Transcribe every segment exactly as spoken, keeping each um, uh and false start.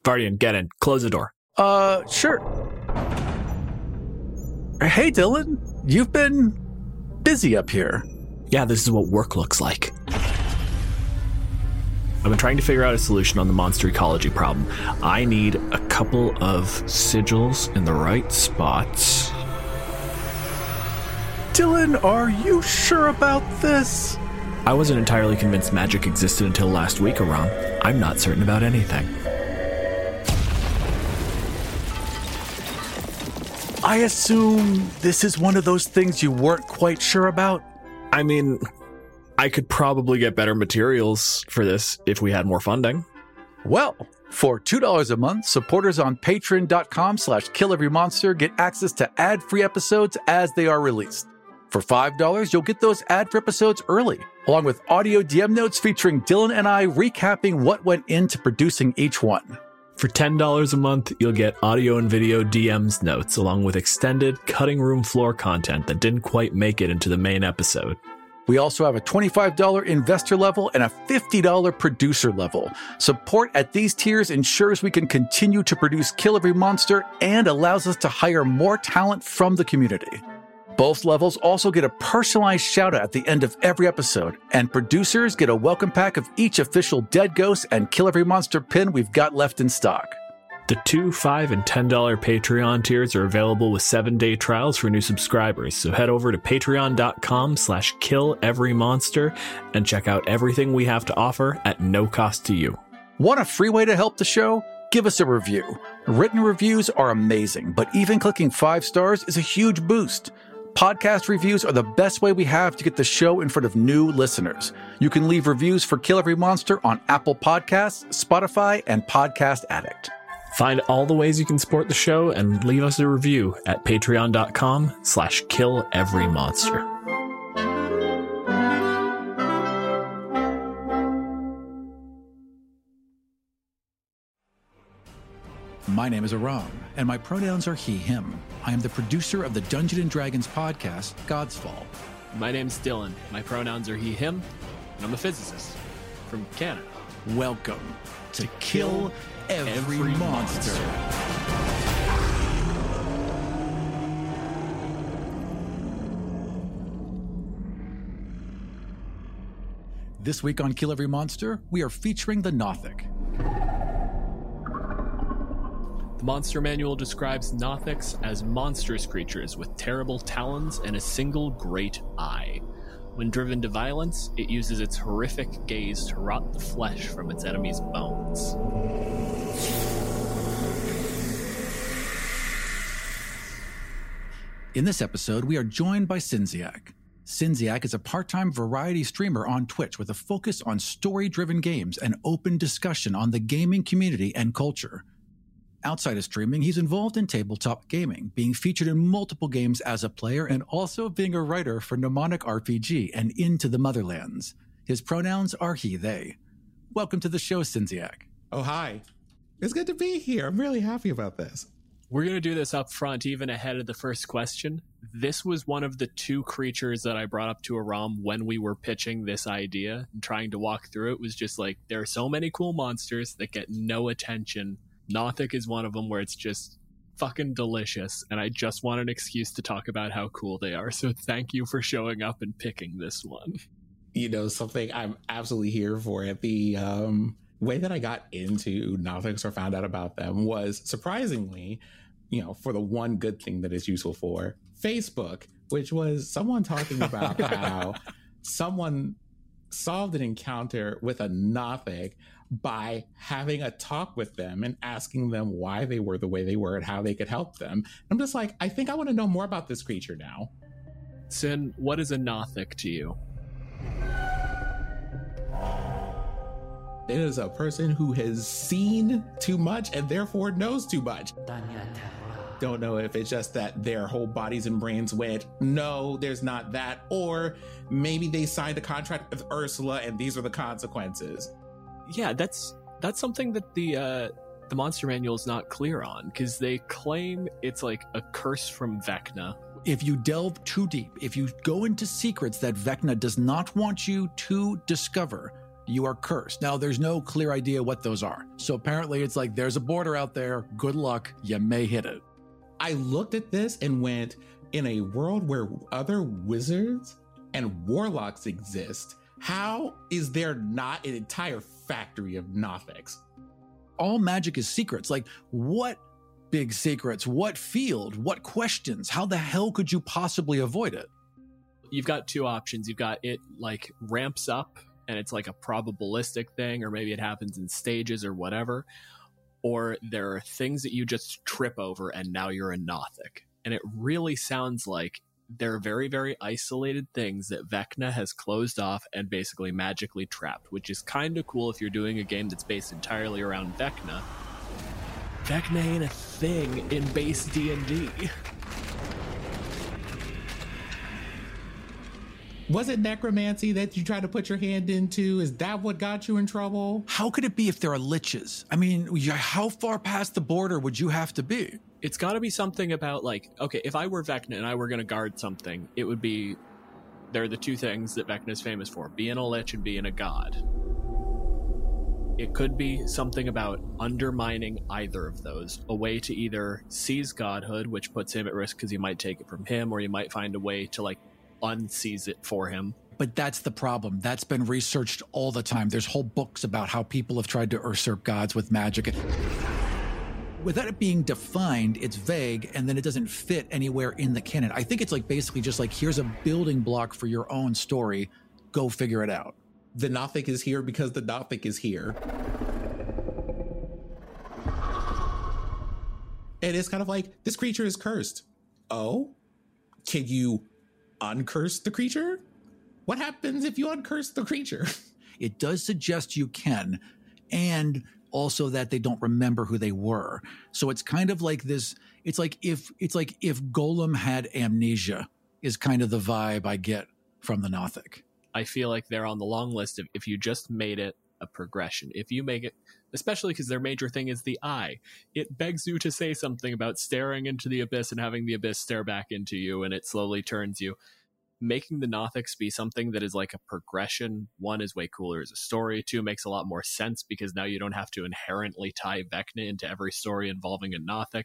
Vardian, get in. Close the door. Uh, sure. Hey, Dylan. You've been busy up here. Yeah, this is what work looks like. I've been trying to figure out a solution on the monster ecology problem. I need a couple of sigils in the right spots. Dylan, are you sure about this? I wasn't entirely convinced magic existed until last week, Aram. I'm not certain about anything. I assume this is one of those things you weren't quite sure about? I mean, I could probably get better materials for this if we had more funding. Well, for two dollars a month, supporters on patreon.com slash kill-every-monster get access to ad-free episodes as they are released. For five dollars, you'll get those ad-free episodes early, along with audio D M notes featuring Dylan and I recapping what went into producing each one. For ten dollars a month, you'll get audio and video D Ms notes, along with extended cutting room floor content that didn't quite make it into the main episode. We also have a twenty-five dollars investor level and a fifty dollars producer level. Support at these tiers ensures we can continue to produce Kill Every Monster and allows us to hire more talent from the community. Both levels also get a personalized shout-out at the end of every episode, and producers get a welcome pack of each official Dead Ghost and Kill Every Monster pin we've got left in stock. The two, five, and ten dollars Patreon tiers are available with seven-day trials for new subscribers, so head over to patreon.com slash kill-every-monster and check out everything we have to offer at no cost to you. Want a free way to help the show? Give us a review. Written reviews are amazing, but even clicking five stars is a huge boost. Podcast reviews are the best way we have to get the show in front of new listeners. You can leave reviews for Kill Every Monster on Apple Podcasts, Spotify, and Podcast Addict. Find all the ways you can support the show and leave us a review at patreon.com slash kill every monster. My name is Aram, and my pronouns are he, him. I am the producer of the Dungeons and Dragons podcast, God's Fall. My name's Dylan. My pronouns are he, him, and I'm a physicist from Canada. Welcome to, to Kill Every, every Monster. monster. This week on Kill Every Monster, we are featuring the Nothic. The Monster Manual describes Nothics as monstrous creatures with terrible talons and a single great eye. When driven to violence, it uses its horrific gaze to rot the flesh from its enemies' bones. In this episode, we are joined by Cinziak. Cinziak is a part-time variety streamer on Twitch with a focus on story-driven games and open discussion on the gaming community and culture. Outside of streaming, he's involved in tabletop gaming, being featured in multiple games as a player and also being a writer for Mnemonic R P G and Into the Motherlands. His pronouns are he, they. Welcome to the show, Cinziak. Oh, hi. It's good to be here. I'm really happy about this. We're going to do this up front, even ahead of the first question. This was one of the two creatures that I brought up to Aram when we were pitching this idea and trying to walk through it. Was just like, there are so many cool monsters that get no attention. Nothic is one of them where it's just fucking delicious, and I just want an excuse to talk about how cool they are. So thank you for showing up and picking this one. You know, something I'm absolutely here for it. The um, way that I got into Nothics or found out about them was surprisingly, you know, for the one good thing that it's useful for, Facebook, which was someone talking about how someone solved an encounter with a Nothic by having a talk with them and asking them why they were the way they were and how they could help them. I'm just like, I think I want to know more about this creature now. Sin, what is a Nothic to you? It is a person who has seen too much and therefore knows too much. Don't know if it's just that their whole bodies and brains went, no, there's not that. Or maybe they signed a contract with Ursula and these are the consequences. Yeah, that's that's something that the uh, the Monster Manual is not clear on, because they claim it's like a curse from Vecna. If you delve too deep, if you go into secrets that Vecna does not want you to discover, you are cursed. Now, there's no clear idea what those are. So apparently it's like, there's a border out there. Good luck. You may hit it. I looked at this and went, in a world where other wizards and warlocks exist, how is there not an entire factory of Nothics? All magic is secrets. Like, what big secrets? What field? What questions? How the hell could you possibly avoid it? You've got two options. You've got it like ramps up and it's like a probabilistic thing, or maybe it happens in stages or whatever. Or there are things that you just trip over and now you're a Nothic. And it really sounds like they're very, very isolated things that Vecna has closed off and basically magically trapped, which is kind of cool if you're doing a game that's based entirely around Vecna. Vecna ain't a thing in base D and D. Was it necromancy that you tried to put your hand into? Is that what got you in trouble? How could it be if there are liches? I mean, how far past the border would you have to be? It's got to be something about, like, okay, if I were Vecna and I were going to guard something, it would be, they're the two things that Vecna is famous for, being a lich and being a god. It could be something about undermining either of those, a way to either seize godhood, which puts him at risk because you might take it from him, or you might find a way to, like, unseize it for him. But that's the problem. That's been researched all the time. There's whole books about how people have tried to usurp gods with magic. Without it being defined, it's vague, and then it doesn't fit anywhere in the canon. I think it's like basically just like, here's a building block for your own story. Go figure it out. The Nothic is here because the Nothic is here. And it's kind of like, this creature is cursed. Oh? Can you uncurse the creature? What happens if you uncurse the creature? It does suggest you can, and also that they don't remember who they were. So it's kind of like this, it's like if it's like if Golem had amnesia is kind of the vibe I get from the Nothic. I feel like they're on the long list of, if you just made it a progression, if you make it, especially because their major thing is the eye, it begs you to say something about staring into the abyss and having the abyss stare back into you, and it slowly turns you. Making the Nothics be something that is like a progression, one, is way cooler as a story. Two, makes a lot more sense because now you don't have to inherently tie Vecna into every story involving a Nothic.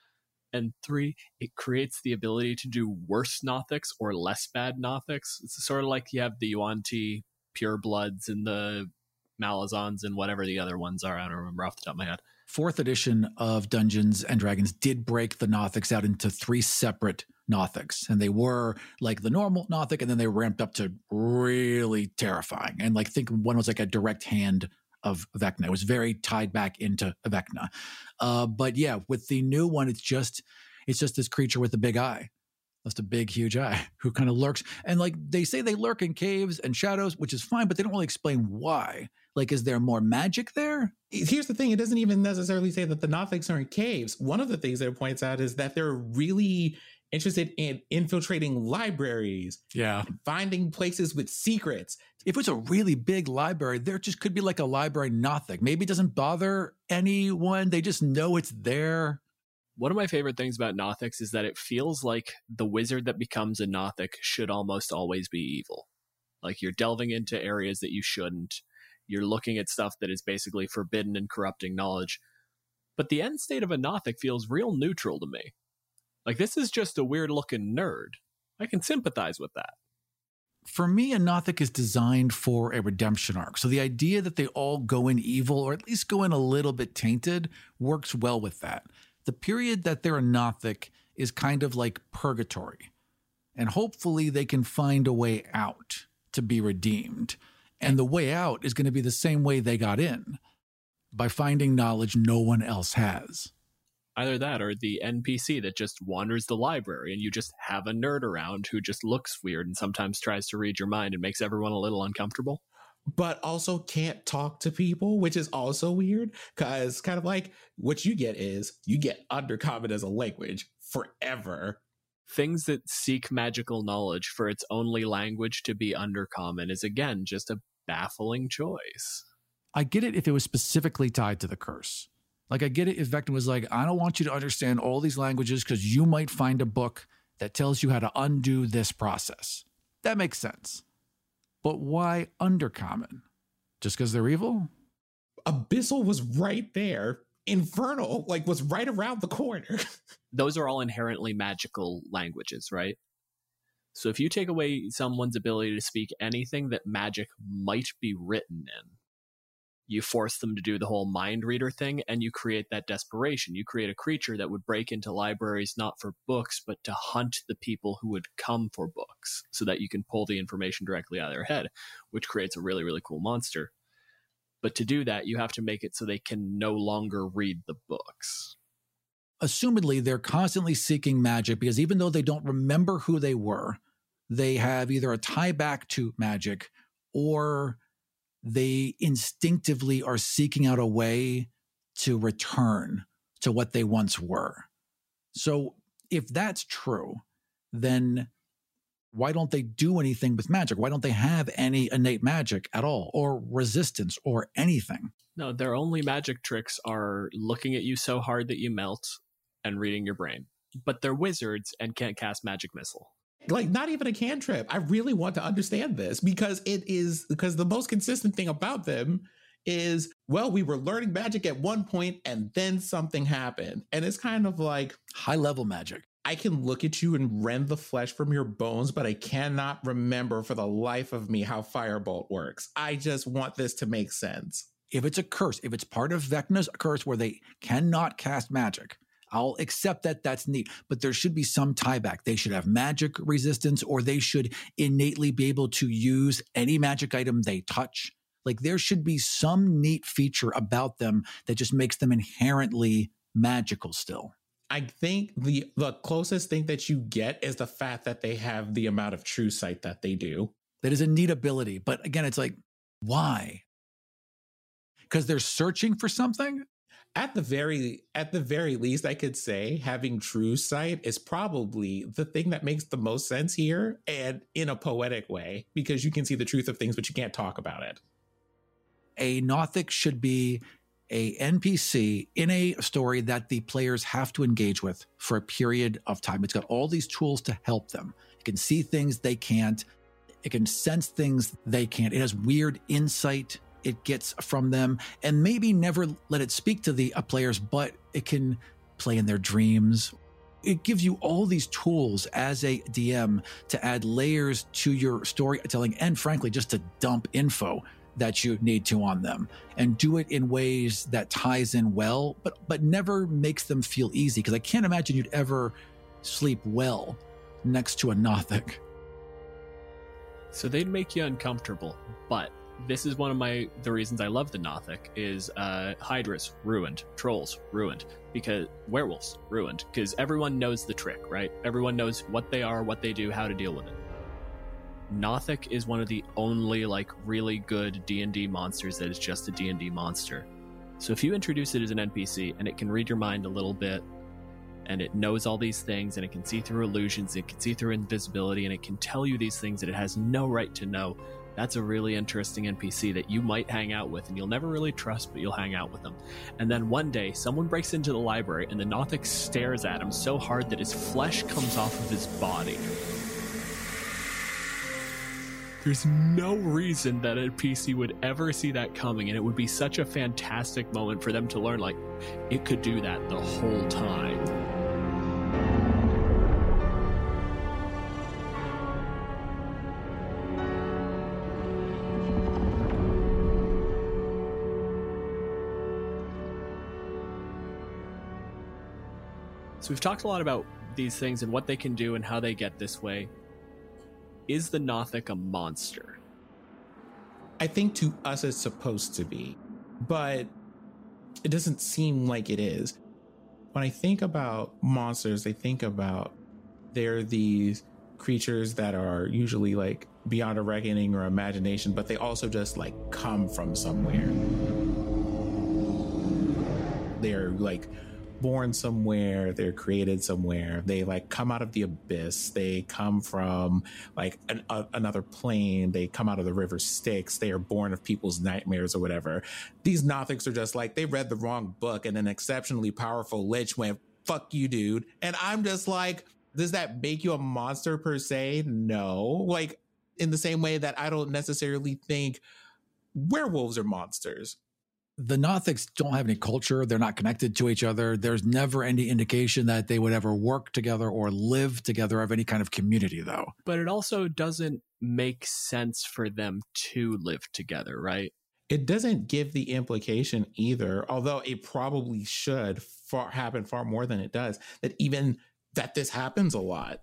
And three, it creates the ability to do worse Nothics or less bad Nothics. It's sort of like you have the Yuan-Ti purebloods and the Malazans and whatever the other ones are. I don't remember off the top of my head. Fourth edition of Dungeons and Dragons did break the Nothics out into three separate Nothics. And they were like the normal Nothic, and then they ramped up to really terrifying. And like, think one was like a direct hand of Vecna. It was very tied back into Vecna. Uh, but yeah, with the new one, it's just it's just this creature with a big eye. Just a big, huge eye who kind of lurks. And like they say they lurk in caves and shadows, which is fine, but they don't really explain why. Like, is there more magic there? Here's the thing. It doesn't even necessarily say that the Nothics are in caves. One of the things that it points out is that they're really interested in infiltrating libraries. Yeah. And finding places with secrets. If it's a really big library, there just could be like a library Nothic. Maybe it doesn't bother anyone. They just know it's there. One of my favorite things about Nothics is that it feels like the wizard that becomes a Nothic should almost always be evil. Like, you're delving into areas that you shouldn't. You're looking at stuff that is basically forbidden and corrupting knowledge. But the end state of a Nothic feels real neutral to me. Like, this is just a weird-looking nerd. I can sympathize with that. For me, a Nothic is designed for a redemption arc. So the idea that they all go in evil, or at least go in a little bit tainted, works well with that. The period that they're a Nothic is kind of like purgatory. And hopefully they can find a way out to be redeemed. And the way out is going to be the same way they got in, by finding knowledge no one else has. Either that or the N P C that just wanders the library and you just have a nerd around who just looks weird and sometimes tries to read your mind and makes everyone a little uncomfortable. But also can't talk to people, which is also weird, because kind of like what you get is you get Undercommon as a language forever. Things that seek magical knowledge for its only language to be Undercommon is, again, just a baffling choice. I get it if it was specifically tied to the curse. Like, I get it if Vecna was like, I don't want you to understand all these languages because you might find a book that tells you how to undo this process. That makes sense. But why Undercommon? Just because they're evil? Abyssal was right there. Infernal, like, was right around the corner. Those are all inherently magical languages, right? So if you take away someone's ability to speak anything that magic might be written in, you force them to do the whole mind reader thing, and you create that desperation. You create a creature that would break into libraries not for books, but to hunt the people who would come for books so that you can pull the information directly out of their head, which creates a really, really cool monster. But to do that, you have to make it so they can no longer read the books. Assumedly, they're constantly seeking magic because even though they don't remember who they were, they have either a tie back to magic or they instinctively are seeking out a way to return to what they once were. So if that's true, then why don't they do anything with magic? Why don't they have any innate magic at all, or resistance, or anything? No, their only magic tricks are looking at you so hard that you melt and reading your brain. But they're wizards and can't cast magic missile. Like, not even a cantrip. I really want to understand this because it is, because the most consistent thing about them is, well, we were learning magic at one point and then something happened. And it's kind of like high level magic. I can look at you and rend the flesh from your bones, but I cannot remember for the life of me how Firebolt works. I just want this to make sense. If it's a curse, if it's part of Vecna's curse where they cannot cast magic, I'll accept that that's neat, but there should be some tieback. They should have magic resistance, or they should innately be able to use any magic item they touch. Like, there should be some neat feature about them that just makes them inherently magical still. I think the the closest thing that you get is the fact that they have the amount of true sight that they do. That is a neat ability. But again, it's like, why? Because they're searching for something? At the very at the very least, I could say having true sight is probably the thing that makes the most sense here, and in a poetic way, because you can see the truth of things, but you can't talk about it. A Nothic should be a N P C in a story that the players have to engage with for a period of time. It's got all these tools to help them. It can see things they can't. It can sense things they can't. It has weird insight it gets from them, and maybe never let it speak to the uh, players, but it can play in their dreams. It gives you all these tools as a D M to add layers to your storytelling, and frankly, just to dump info that you need to on them, and do it in ways that ties in well, but but never makes them feel easy. Because I can't imagine you'd ever sleep well next to a Nothic. So they'd make you uncomfortable, but this is one of my the reasons I love the Nothic is uh, Hydras ruined, trolls ruined, because werewolves ruined, because everyone knows the trick, right? Everyone knows what they are, what they do, how to deal with it. Nothic is one of the only like really good D and D monsters that is just a D and D monster. So if you introduce it as an N P C and it can read your mind a little bit, and it knows all these things, and it can see through illusions, it can see through invisibility, and it can tell you these things that it has no right to know, that's a really interesting N P C that you might hang out with, and you'll never really trust, but you'll hang out with them. And then one day, someone breaks into the library, and the Nothic stares at him so hard that his flesh comes off of his body. There's no reason that a P C would ever see that coming, and it would be such a fantastic moment for them to learn, like, it could do that the whole time. So we've talked a lot about these things and what they can do and how they get this way. Is the Nothic a monster? I think to us it's supposed to be, but it doesn't seem like it is. When I think about monsters, I think about they're these creatures that are usually like beyond a reckoning or imagination, but they also just like come from somewhere. They're like born somewhere, they're created somewhere, they like come out of the abyss, they come from like an, a, another plane, they come out of the river Styx, they are born of people's nightmares or whatever. These Nothics are just like, they read the wrong book and an exceptionally powerful lich went, fuck you, dude. And I'm just like, does that make you a monster per se? No. Like, in the same way that I don't necessarily think werewolves are monsters. The Nothics don't have any culture. They're not connected to each other. There's never any indication that they would ever work together or live together of any kind of community, though. But it also doesn't make sense for them to live together, right? It doesn't give the implication either, although it probably should far, happen far more than it does, that even that this happens a lot.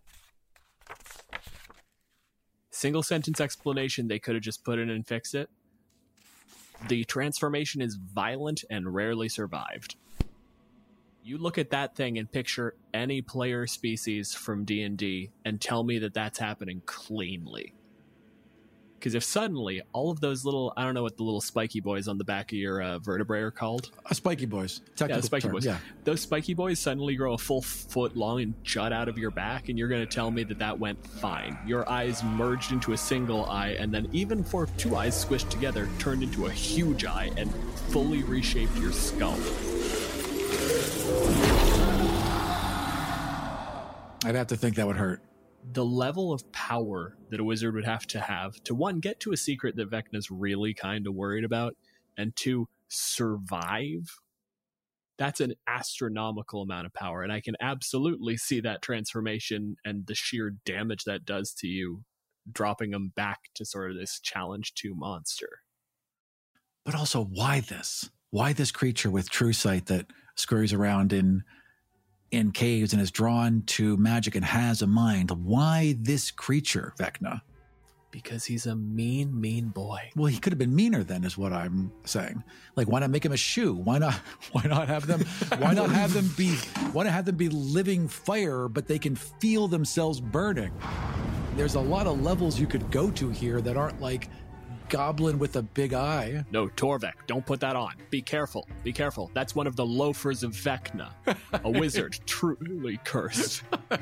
Single sentence explanation, they could have just put in and fixed it. The transformation is violent and rarely survived. You look at that thing and picture any player species from D and D and tell me that that's happening cleanly. Because if suddenly all of those little, I don't know what the little spiky boys on the back of your uh, vertebrae are called. Uh, spiky boys. Yeah, spiky term, boys. Yeah. Those spiky boys suddenly grow a full foot long and jut out of your back, and you're going to tell me that that went fine. Your eyes merged into a single eye, and then even for two eyes squished together, turned into a huge eye and fully reshaped your skull. I'd have to think that would hurt. The level of power that a wizard would have to have to, one, get to a secret that Vecna's really kind of worried about, and two, survive, that's an astronomical amount of power. And I can absolutely see that transformation and the sheer damage that does to you, dropping them back to sort of this challenge two monster. But also, why this? Why this creature with true sight that scurries around in in caves and is drawn to magic and has a mind? Why this creature, Vecna? Because he's a mean, mean boy. Well, he could have been meaner then, is what I'm saying. Like, why not make him a shoe? Why not? Why not have them? Why not have them be? Why not have them be living fire, but they can feel themselves burning? There's a lot of levels you could go to here that aren't like goblin with a big eye. No, Torvek, don't put that on. Be careful. Be careful. That's one of the loafers of Vecna, a wizard truly cursed.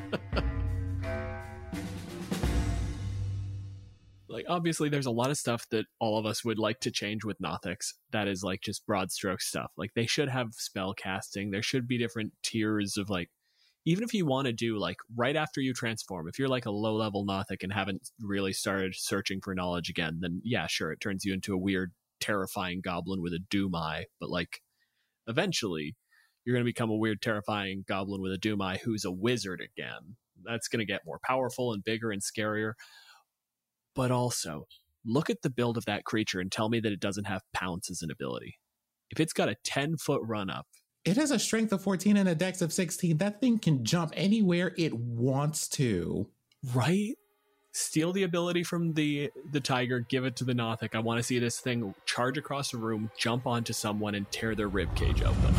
Like, obviously, there's a lot of stuff that all of us would like to change with Nothics. That is, like, just broad stroke stuff. Like, they should have spell casting. There should be different tiers of, like, even if you want to do, like, right after you transform, if you're, like, a low-level Nothic and haven't really started searching for knowledge again, then, yeah, sure, it turns you into a weird, terrifying goblin with a doom eye. But, like, eventually, you're going to become a weird, terrifying goblin with a doom eye who's a wizard again. That's going to get more powerful and bigger and scarier. But also, look at the build of that creature and tell me that it doesn't have pounce as an ability. If it's got a ten-foot run-up... It has a strength of fourteen and a dex of sixteen. That thing can jump anywhere it wants to. Right? Steal the ability from the, the tiger, give it to the Nothic. I want to see this thing charge across a room, jump onto someone, and tear their ribcage open.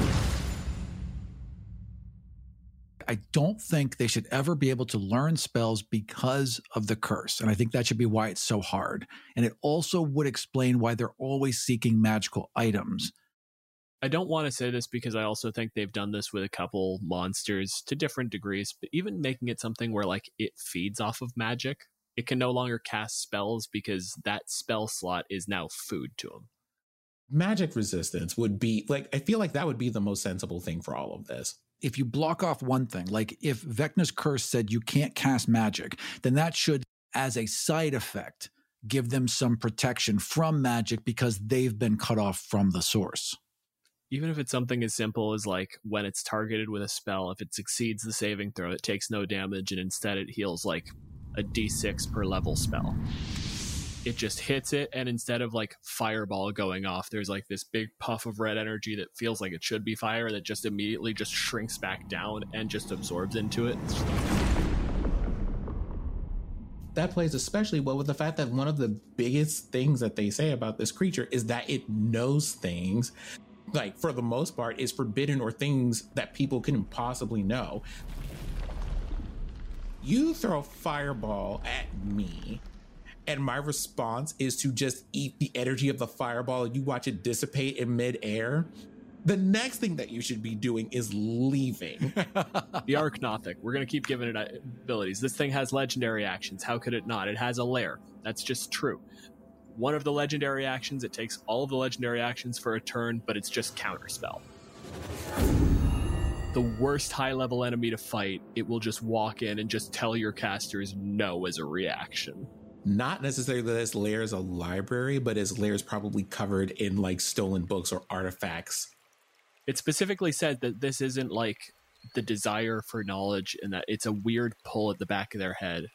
I don't think they should ever be able to learn spells because of the curse. And I think that should be why it's so hard. And it also would explain why they're always seeking magical items. I don't want to say this because I also think they've done this with a couple monsters to different degrees, but even making it something where, like, it feeds off of magic, it can no longer cast spells because that spell slot is now food to them. Magic resistance would be, like, I feel like that would be the most sensible thing for all of this. If you block off one thing, like if Vecna's curse said you can't cast magic, then that should, as a side effect, give them some protection from magic because they've been cut off from the source. Even if it's something as simple as, like, when it's targeted with a spell, if it succeeds the saving throw, it takes no damage, and instead it heals, like, a d six per level spell. It just hits it, and instead of, like, fireball going off, there's, like, this big puff of red energy that feels like it should be fire that just immediately just shrinks back down and just absorbs into it. That plays especially well with the fact that one of the biggest things that they say about this creature is that it knows things, like, for the most part, is forbidden or things that people couldn't possibly know. You throw a fireball at me, and my response is to just eat the energy of the fireball and you watch it dissipate in midair. The next thing that you should be doing is leaving. The Arc Nothic, we're going to keep giving it abilities. This thing has legendary actions. How could it not? It has a lair. That's just true. One of the legendary actions, it takes all of the legendary actions for a turn, but it's just counterspell. The worst high-level enemy to fight, it will just walk in and just tell your casters no as a reaction. not necessarily that his lair is a library, but his lair is probably covered in like stolen books or artifacts. It specifically said that this isn't like the desire for knowledge and that it's a weird pull at the back of their head.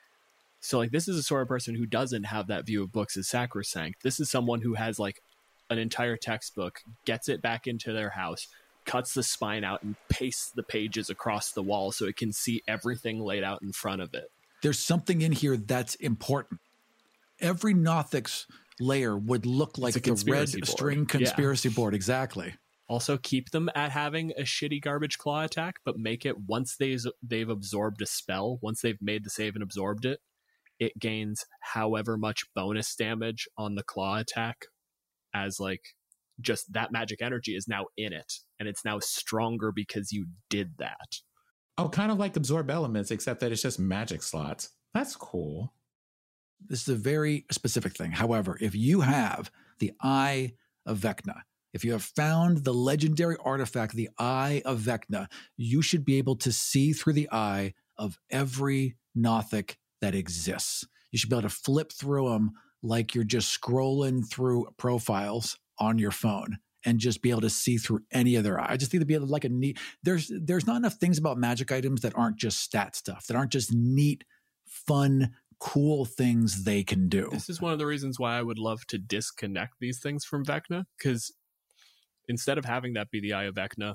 So like this is a sort of person who doesn't have that view of books as sacrosanct. This is someone who has like an entire textbook, gets it back into their house, cuts the spine out and pastes the pages across the wall so it can see everything laid out in front of it. There's something in here that's important. Every Nothic's lair would look like the red board. string conspiracy yeah. board. Exactly. Also keep them at having a shitty garbage claw attack, but make it once they've, they've absorbed a spell, once they've made the save and absorbed it, it gains however much bonus damage on the claw attack as like just that magic energy is now in it. And it's now stronger because you did that. Oh, kind of like absorb elements, except that it's just magic slots. That's cool. This is a very specific thing. However, if you have the Eye of Vecna, if you have found the legendary artifact, the Eye of Vecna, you should be able to see through the eye of every Nothic that exists. You should be able to flip through them like you're just scrolling through profiles on your phone and just be able to see through any of their eye. I just think to be able to like a neat, there's, there's not enough things about magic items that aren't just stat stuff, that aren't just neat, fun, cool things they can do. This is one of the reasons why I would love to disconnect these things from Vecna, because instead of having that be the Eye of Vecna,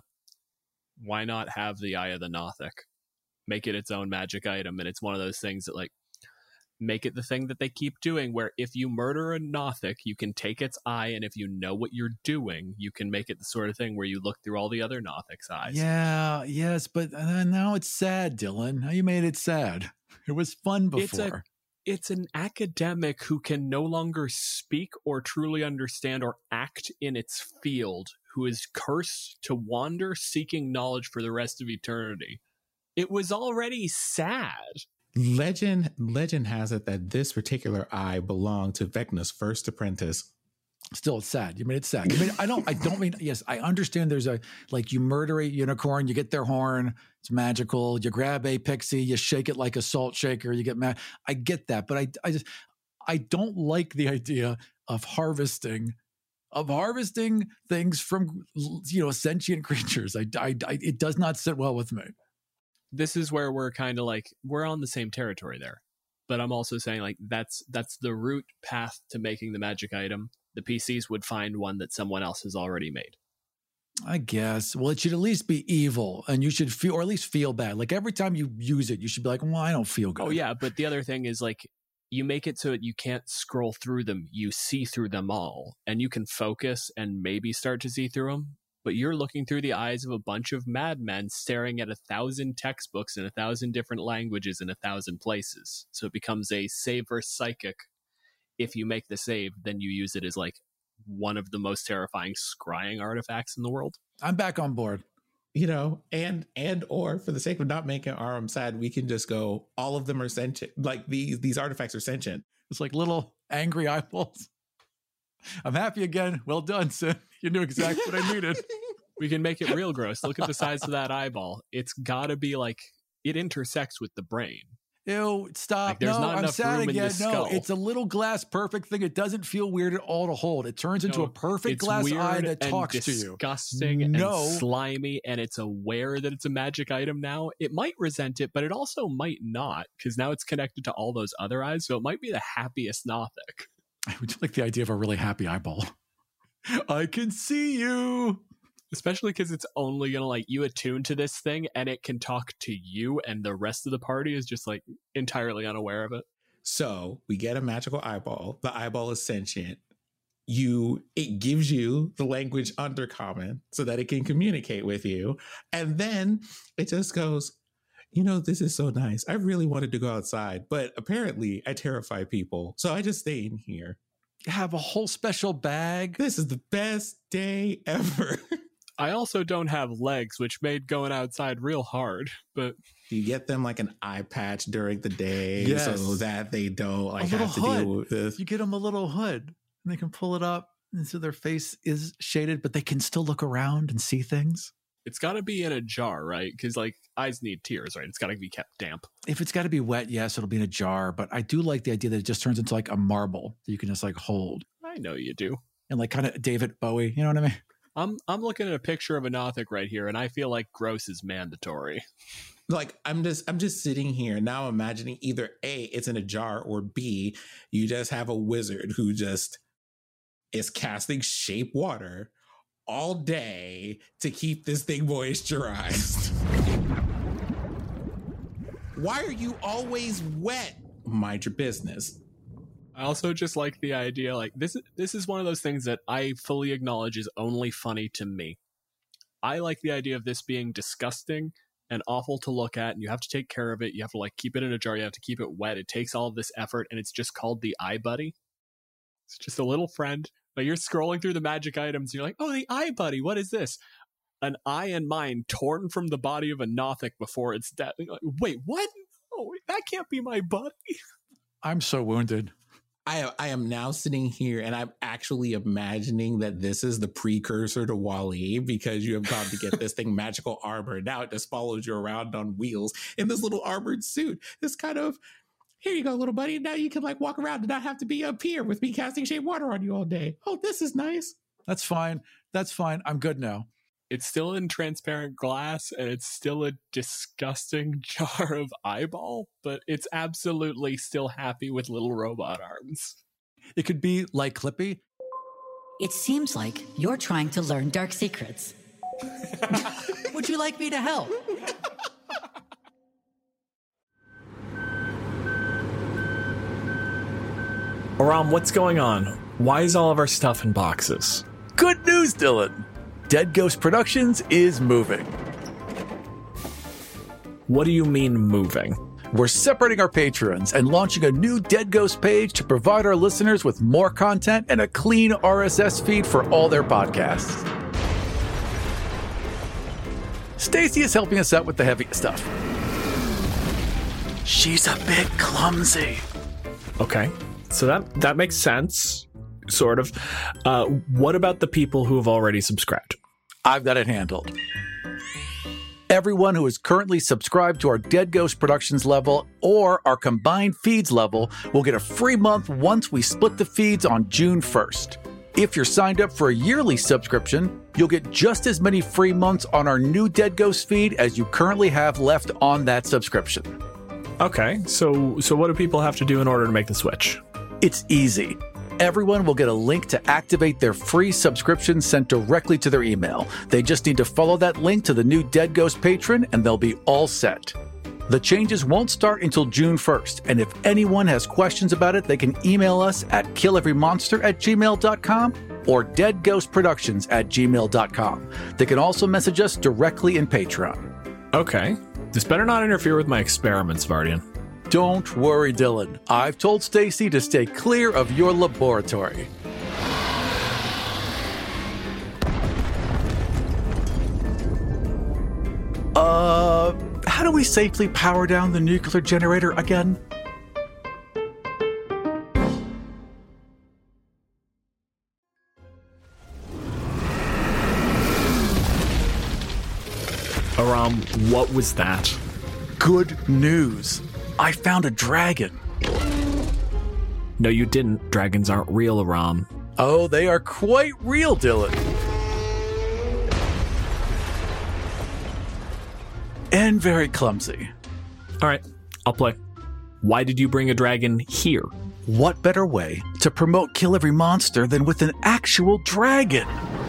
why not have the Eye of the Nothic? Make it its own magic item, and it's one of those things that like make it the thing that they keep doing, where if you murder a Nothic, you can take its eye, and if you know what you're doing, you can make it the sort of thing where you look through all the other Nothic's eyes. Yeah, yes, but uh, now it's sad, Dylan. Now you made it sad. It was fun before. It's, a, it's an academic who can no longer speak or truly understand or act in its field, who is cursed to wander seeking knowledge for the rest of eternity. It was already sad. Legend legend has it that this particular eye belonged to Vecna's first apprentice. Still, it's sad. You made it sad. You made, I don't. I don't mean. Yes, I understand. There's a like you murder a unicorn, you get their horn. It's magical. You grab a pixie, you shake it like a salt shaker. You get mad. I get that, but I, I just, I don't like the idea of harvesting, of harvesting things from you know sentient creatures. I, I, I it does not sit well with me. This is where we're kind of like, we're on the same territory there. But I'm also saying like, that's that's the route path to making the magic item. The P Cs would find one that someone else has already made. I guess. Well, it should at least be evil, and you should feel, or at least feel bad. Like every time you use it, you should be like, well, I don't feel good. Oh yeah, but the other thing is like, you make it so that you can't scroll through them. You see through them all, and you can focus and maybe start to see through them. But you're looking through the eyes of a bunch of madmen staring at a thousand textbooks in a thousand different languages in a thousand places. So it becomes a save versus psychic. If you make the save, then you use it as like one of the most terrifying scrying artifacts in the world. I'm back on board. You know, and and or for the sake of not making Aram sad, we can just go, all of them are sentient. Like these these artifacts are sentient. It's like little angry eyeballs. I'm happy again. Well done, Sin. You knew exactly what I needed. We can make it real gross. Look at the size of that eyeball. It's got to be like, it intersects with the brain. Ew, stop. Like, there's no, not I'm enough sad room again. in the No, skull. it's a little glass perfect thing. It doesn't feel weird at all to hold. It turns into No, a perfect it's glass weird eye that and talks to you. Disgusting No. and slimy, and it's aware that it's a magic item now. It might resent it, but it also might not, because now it's connected to all those other eyes, so it might be the happiest Nothic. I would like the idea of a really happy eyeball. I can see you. Especially because it's only going to like you attune to this thing and it can talk to you, and the rest of the party is just like entirely unaware of it. So we get a magical eyeball. The eyeball is sentient. You, it gives you the language Undercommon so that it can communicate with you. And then it just goes, you know, this is so nice. I really wanted to go outside, but apparently I terrify people. So I just stay in here. You have a whole special bag. This is the best day ever. I also don't have legs, which made going outside real hard, but you get them like an eye patch during the day yes. so that they don't like a have to hood. deal with this. You get them a little hood and they can pull it up, and so their face is shaded, but they can still look around and see things. It's got to be in a jar, right? Because like eyes need tears, right? It's got to be kept damp. If it's got to be wet, yes, it'll be in a jar. But I do like the idea that it just turns into like a marble that you can just like hold. I know you do. And like kind of David Bowie, you know what I mean? I'm I'm looking at a picture of a Nothic right here, and I feel like gross is mandatory. Like I'm just I'm just sitting here now imagining either A, it's in a jar, or B, you just have a wizard who just is casting shape water all day to keep this thing moisturized. Why are you always wet? Mind your business. I also just like the idea, like this this is one of those things that I fully acknowledge is only funny to me. I like the idea of this being disgusting and awful to look at, and you have to take care of it. You have to like keep it in a jar, you have to keep it wet. It takes all of this effort, and it's just called the Eye Buddy. It's just a little friend. But you're scrolling through the magic items, and you're like, oh, the Eye Buddy, what is this? An eye and mind torn from the body of a Nothic before it's dead. Like, wait, what? Oh, that can't be my buddy. I'm so wounded. I I am now sitting here and I'm actually imagining that this is the precursor to WALL-E, because you have gone to get this thing magical armor. Now it just follows you around on wheels in this little armored suit. This kind of, here you go, little buddy. Now you can like walk around and not have to be up here with me casting shape water on you all day. Oh, this is nice. That's fine. That's fine. I'm good now. It's still in transparent glass, and it's still a disgusting jar of eyeball, but it's absolutely still happy with little robot arms. It could be like Clippy. It seems like you're trying to learn dark secrets. Would you like me to help? Aram, what's going on? Why is all of our stuff in boxes? Good news, Dylan. Dead Ghost Productions is moving. What do you mean moving? We're separating our patrons and launching a new Dead Ghost page to provide our listeners with more content and a clean R S S feed for all their podcasts. Stacy is helping us out with the heavy stuff. She's a bit clumsy. Okay, so that, that makes sense, sort of. Uh, what about the people who have already subscribed? I've got it handled. Everyone who is currently subscribed to our Dead Ghost Productions level or our combined feeds level will get a free month once we split the feeds on June first. If you're signed up for a yearly subscription, you'll get just as many free months on our new Dead Ghost feed as you currently have left on that subscription. Okay, so so what do people have to do in order to make the switch? It's easy. Everyone will get a link to activate their free subscription sent directly to their email. They just need to follow that link to the new Dead Ghost patron and they'll be all set. The changes won't start until June first, and if anyone has questions about it, they can email us at killeverymonster at gmail dot com or deadghostproductions at gmail dot com. They can also message us directly in Patreon. Okay. This better not interfere with my experiments, Vardian. Don't worry, Dylan. I've told Stacy to stay clear of your laboratory. Uh, how do we safely power down the nuclear generator again? Aram, what was that? Good news. I found a dragon. No, you didn't. Dragons aren't real, Aram. Oh, they are quite real, Dylan. And very clumsy. All right, I'll play. Why did you bring a dragon here? What better way to promote Kill Every Monster than with an actual dragon?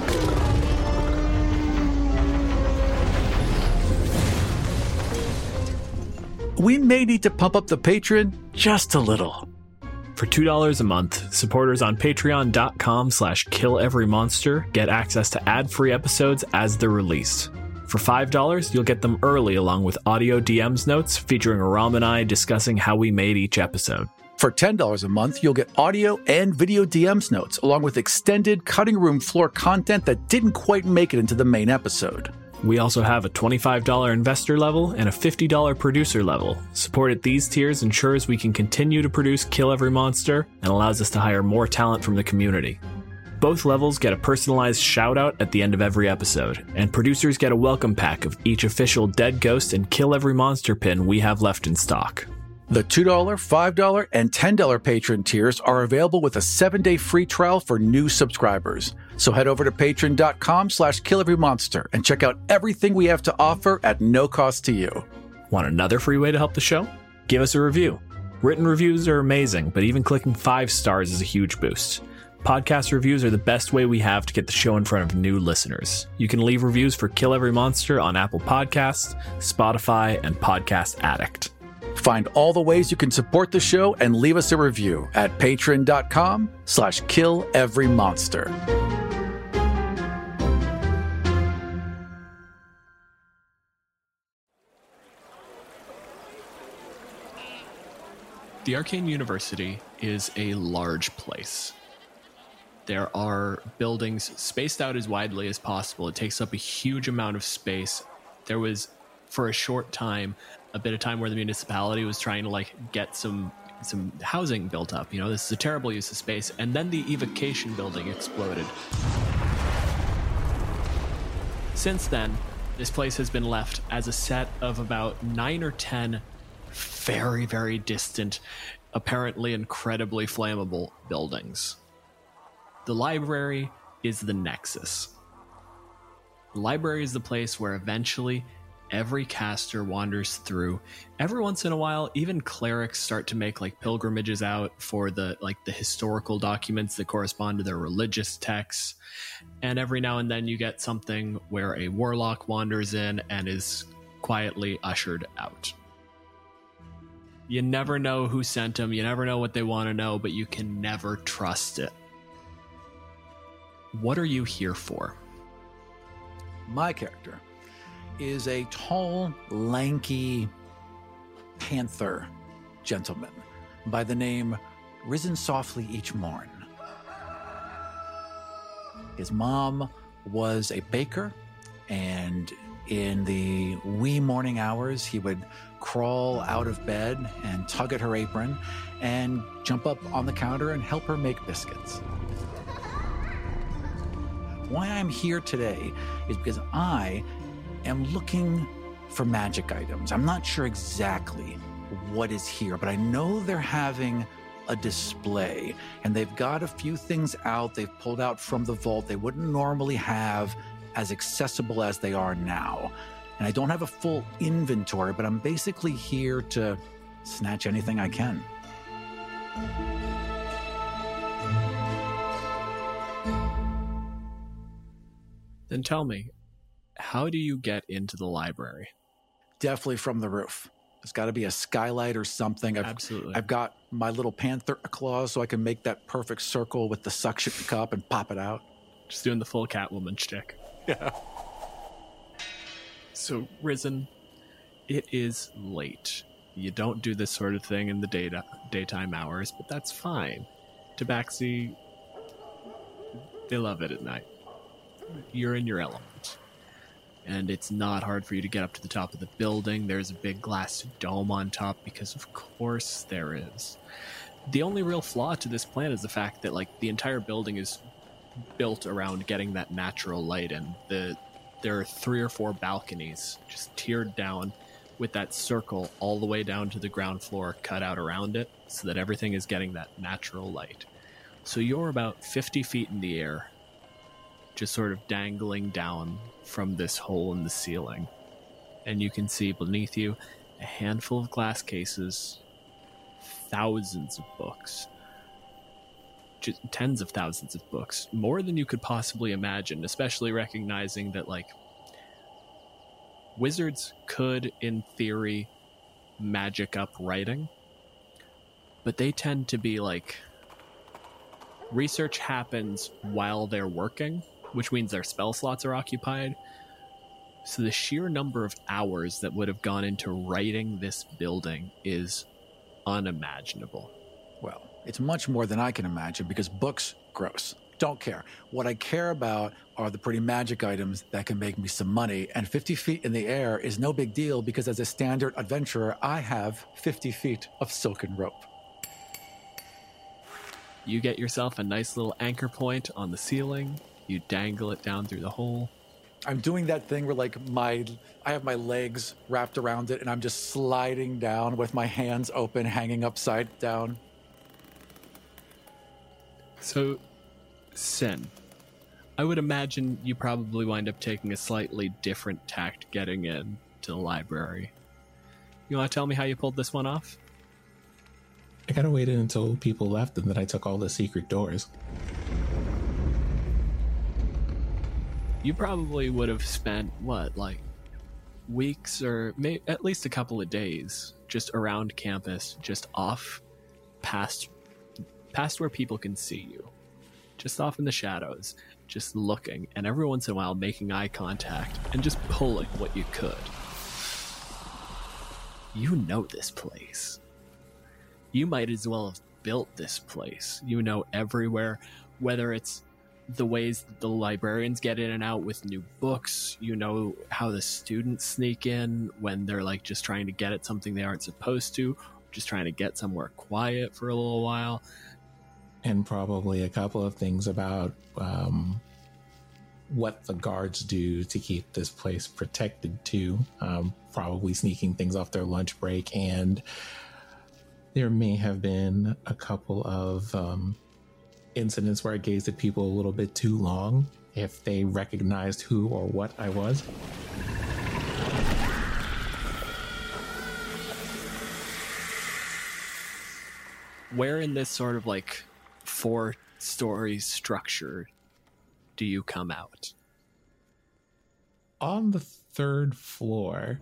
We may need to pump up the patron just a little. For two dollars a month, supporters on patreon.com slash killeverymonster get access to ad-free episodes as they're released. For five dollars, you'll get them early along with audio D Ms notes featuring Aram and I discussing how we made each episode. For ten dollars a month, you'll get audio and video D Ms notes along with extended cutting room floor content that didn't quite make it into the main episode. We also have a twenty-five dollars investor level and a fifty dollars producer level. Support at these tiers ensures we can continue to produce Kill Every Monster and allows us to hire more talent from the community. Both levels get a personalized shout-out at the end of every episode, and producers get a welcome pack of each official Dead Ghost and Kill Every Monster pin we have left in stock. The two dollars, five dollars, and ten dollars patron tiers are available with a seven-day free trial for new subscribers. So head over to patreon.com slash kill-every-monster and check out everything we have to offer at no cost to you. Want another free way to help the show? Give us a review. Written reviews are amazing, but even clicking five stars is a huge boost. Podcast reviews are the best way we have to get the show in front of new listeners. You can leave reviews for Kill Every Monster on Apple Podcasts, Spotify, and Podcast Addict. Find all the ways you can support the show and leave us a review at patreon.com slash kill every monster. The Arcane University is a large place. There are buildings spaced out as widely as possible. It takes up a huge amount of space. There was, for a short time, a bit of time where the municipality was trying to like get some some housing built up. You know, this is a terrible use of space. And then the evocation building exploded. Since then, this place has been left as a set of about nine or ten very, very distant, apparently incredibly flammable buildings. The library is the nexus. The library is the place where eventually every caster wanders through. Every once in a while, even clerics start to make like pilgrimages out for the like the historical documents that correspond to their religious texts. And every now and then you get something where a warlock wanders in and is quietly ushered out. You never know who sent them, you never know what they want to know, but you can never trust it. What are you here for? My character is a tall, lanky panther gentleman by the name Risen Softly Each Morn. His mom was a baker, and in the wee morning hours, he would crawl out of bed and tug at her apron and jump up on the counter and help her make biscuits. Why I'm here today is because I am looking for magic items. I'm not sure exactly what is here, but I know they're having a display, and they've got a few things out they've pulled out from the vault they wouldn't normally have as accessible as they are now. And I don't have a full inventory, but I'm basically here to snatch anything I can. Then tell me, how do you get into the library? Definitely from the roof. There's got to be a skylight or something. I've, Absolutely. I've got my little panther claws so I can make that perfect circle with the suction cup and pop it out. Just doing the full Catwoman shtick. Yeah. So, Risen, it is late. You don't do this sort of thing in the day- daytime hours, but that's fine. Tabaxi, they love it at night. You're in your element. And it's not hard for you to get up to the top of the building. There's a big glass dome on top because, of course, there is. The only real flaw to this plan is the fact that, like, the entire building is built around getting that natural light in. The there are three or four balconies just tiered down with that circle all the way down to the ground floor cut out around it so that everything is getting that natural light. So you're about fifty feet in the air, just sort of dangling down from this hole in the ceiling. And you can see beneath you a handful of glass cases, thousands of books, just tens of thousands of books, more than you could possibly imagine, especially recognizing that, like, wizards could, in theory, magic up writing, but they tend to be like, research happens while they're working, which means their spell slots are occupied. So the sheer number of hours that would have gone into writing this building is unimaginable. Well, it's much more than I can imagine because books, gross. Don't care. What I care about are the pretty magic items that can make me some money, and fifty feet in the air is no big deal because as a standard adventurer, I have fifty feet of silken rope. You get yourself a nice little anchor point on the ceiling. You dangle it down through the hole. I'm doing that thing where like my I have my legs wrapped around it and I'm just sliding down with my hands open, hanging upside down. So, Sin, I would imagine you probably wind up taking a slightly different tact getting in to the library. You want to tell me how you pulled this one off? I gotta wait until people left and then I took all the secret doors. You probably would have spent, what, like weeks or may- at least a couple of days just around campus, just off past past where people can see you, just off in the shadows, just looking, and every once in a while making eye contact and just pulling what you could. You know this place. You might as well have built this place. You know everywhere, whether it's the ways that the librarians get in and out with new books. You know how the students sneak in when they're like just trying to get at something they aren't supposed to, just trying to get somewhere quiet for a little while. And probably a couple of things about um, what the guards do to keep this place protected too. Um, probably sneaking things off their lunch break, and there may have been a couple of um, incidents where I gazed at people a little bit too long, if they recognized who or what I was. Where in this sort of like four-story structure do you come out? On the third floor,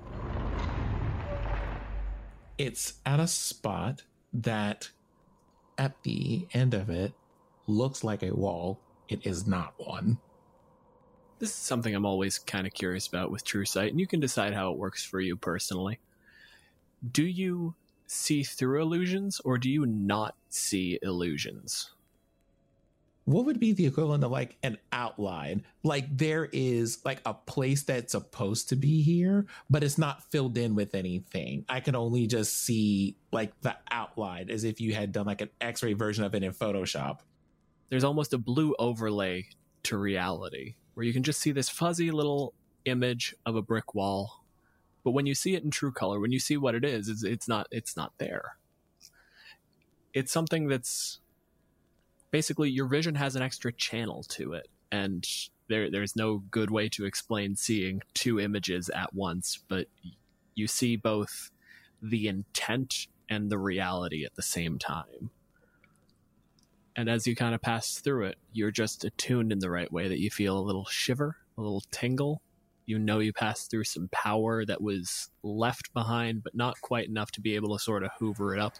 it's at a spot that at the end of it looks like a wall. It is not one. This is something I'm always kind of curious about with True Sight, and you can decide how it works for you personally. Do you see through illusions, or do you not see illusions? What would be the equivalent of like an outline? Like there is like a place that's supposed to be here, but it's not filled in with anything. I can only just see like the outline as if you had done like an X-ray version of it in Photoshop. There's almost a blue overlay to reality where you can just see this fuzzy little image of a brick wall. But when you see it in true color, when you see what it is, it's, it's not it's not there. It's something that's basically your vision has an extra channel to it, and there there's no good way to explain seeing two images at once, but you see both the intent and the reality at the same time. And as you kind of pass through it, you're just attuned in the right way that you feel a little shiver, a little tingle. You know you passed through some power that was left behind, but not quite enough to be able to sort of hoover it up.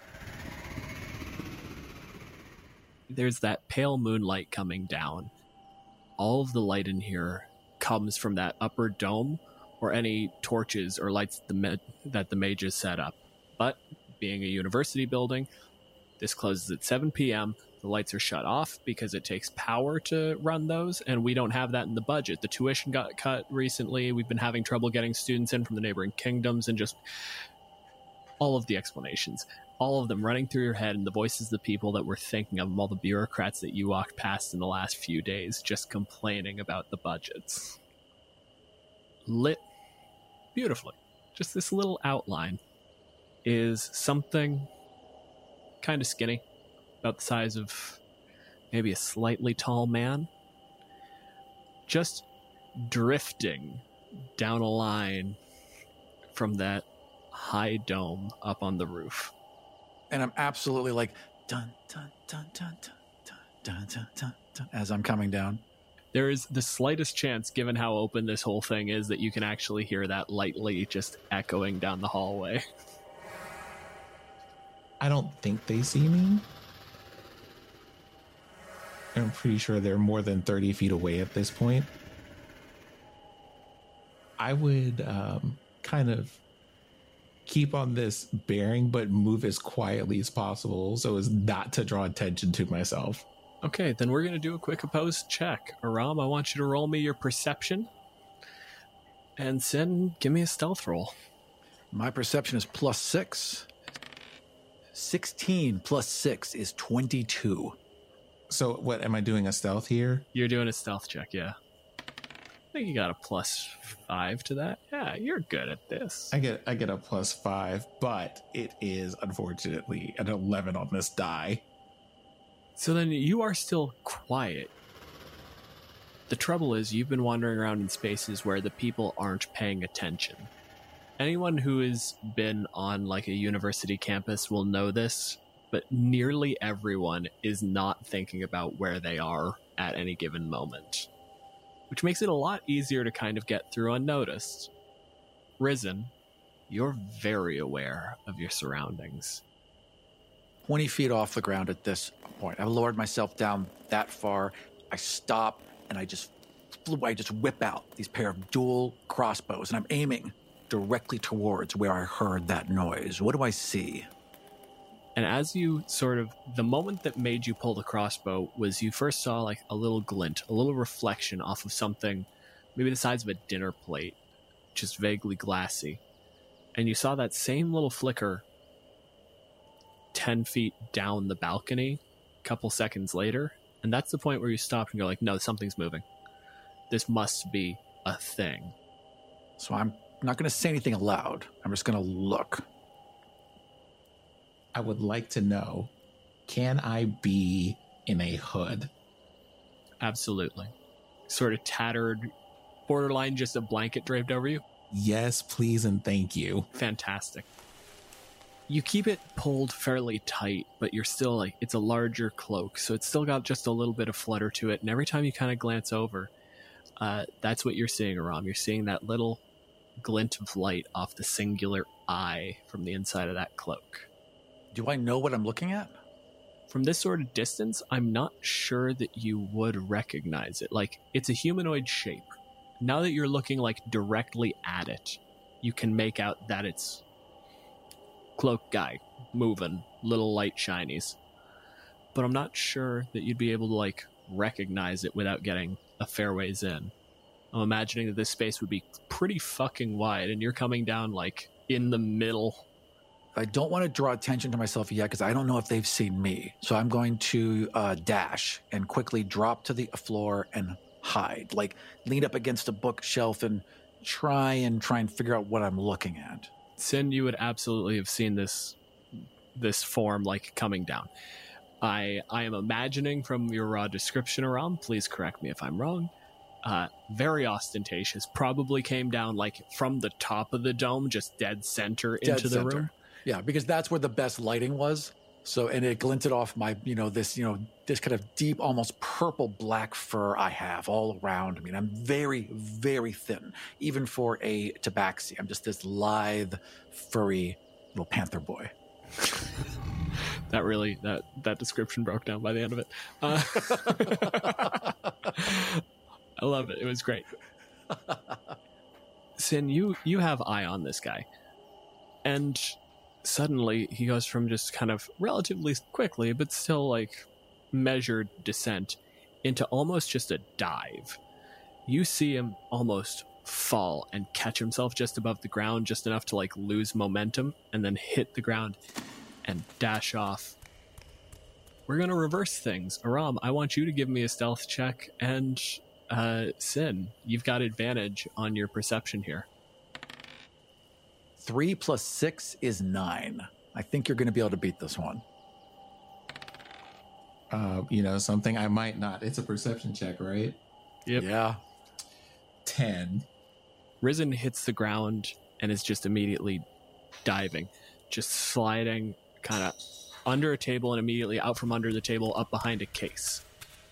There's that pale moonlight coming down. All of the light in here comes from that upper dome or any torches or lights the ma- that the mages set up. But being a university building, this closes at seven p.m. The lights are shut off because it takes power to run those, and we don't have that in the budget. The tuition got cut recently. We've been having trouble getting students in from the neighboring kingdoms, and just all of the explanations, all of them running through your head, and the voices of the people that we're thinking of, all the bureaucrats that you walked past in the last few days, just complaining about the budgets. Lit beautifully. Just this little outline is something kind of skinny, about the size of maybe a slightly tall man, just drifting down a line from that high dome up on the roof. And I'm absolutely like, dun, dun, dun, dun, dun, dun, dun, dun, dun, dun, as I'm coming down. There is the slightest chance, given how open this whole thing is, that you can actually hear that lightly just echoing down the hallway. I don't think they see me. I'm pretty sure they're more than thirty feet away at this point. I would um, kind of keep on this bearing, but move as quietly as possible so as not to draw attention to myself. Okay, then we're going to do a quick opposed check. Aram, I want you to roll me your perception. And Sin, give me a stealth roll. My perception is plus six. sixteen plus six is twenty-two. So what, am I doing a stealth here? You're doing a stealth check, yeah. I think you got a plus five to that. Yeah, you're good at this. I get I get a plus five, but it is unfortunately an eleven on this die. So then you are still quiet. The trouble is you've been wandering around in spaces where the people aren't paying attention. Anyone who has been on like a university campus will know this, but nearly everyone is not thinking about where they are at any given moment, which makes it a lot easier to kind of get through unnoticed. Risen, you're very aware of your surroundings. twenty feet off the ground at this point. I've lowered myself down that far. I stop and I just I just whip out these pair of dual crossbows and I'm aiming directly towards where I heard that noise. What do I see? And as you sort of, the moment that made you pull the crossbow was you first saw like a little glint, a little reflection off of something, maybe the size of a dinner plate, just vaguely glassy. And you saw that same little flicker ten feet down the balcony a couple seconds later. And that's the point where you stop and go like, no, something's moving. This must be a thing. So I'm not going to say anything aloud. I'm just going to look. I would like to know, can I be in a hood? Absolutely. Sort of tattered, borderline just a blanket draped over you. Yes, please and thank you. Fantastic. You keep it pulled fairly tight, but you're still like, it's a larger cloak, so it's still got just a little bit of flutter to it. And every time you kind of glance over, uh, that's what you're seeing, Aram. You're seeing that little glint of light off the singular eye from the inside of that cloak. Do I know what I'm looking at? From this sort of distance, I'm not sure that you would recognize it. Like, it's a humanoid shape. Now that you're looking like directly at it, you can make out that it's cloak guy moving, little light shinies. But I'm not sure that you'd be able to like recognize it without getting a fair ways in. I'm imagining that this space would be pretty fucking wide, and you're coming down like in the middle. I don't want to draw attention to myself yet because I don't know if they've seen me. So I'm going to uh, dash and quickly drop to the floor and hide, like lean up against a bookshelf and try and try and figure out what I'm looking at. Sin, you would absolutely have seen this this form like coming down. I I am imagining from your raw description, Aram, please correct me if I'm wrong, uh, very ostentatious, probably came down like from the top of the dome, just dead center Dead into the center. room. Yeah, because that's where the best lighting was. So, and it glinted off my, you know, this, you know, this kind of deep, almost purple black fur I have all around me. And I'm very, very thin, even for a tabaxi. I'm just this lithe, furry little panther boy. That really, that, that description broke down by the end of it. Uh, I love it. It was great. Sin, you, you have eye on this guy. And suddenly he goes from just kind of relatively quickly, but still like measured descent into almost just a dive. You see him almost fall and catch himself just above the ground, just enough to like lose momentum and then hit the ground and dash off. We're going to reverse things. Aram, I want you to give me a stealth check, and uh, Sin, you've got advantage on your perception here. Three plus six is nine. I think you're going to be able to beat this one. Uh, you know, something I might not. It's a perception check, right? Yep. Yeah. ten. Risen hits the ground and is just immediately diving, just sliding kind of under a table and immediately out from under the table up behind a case.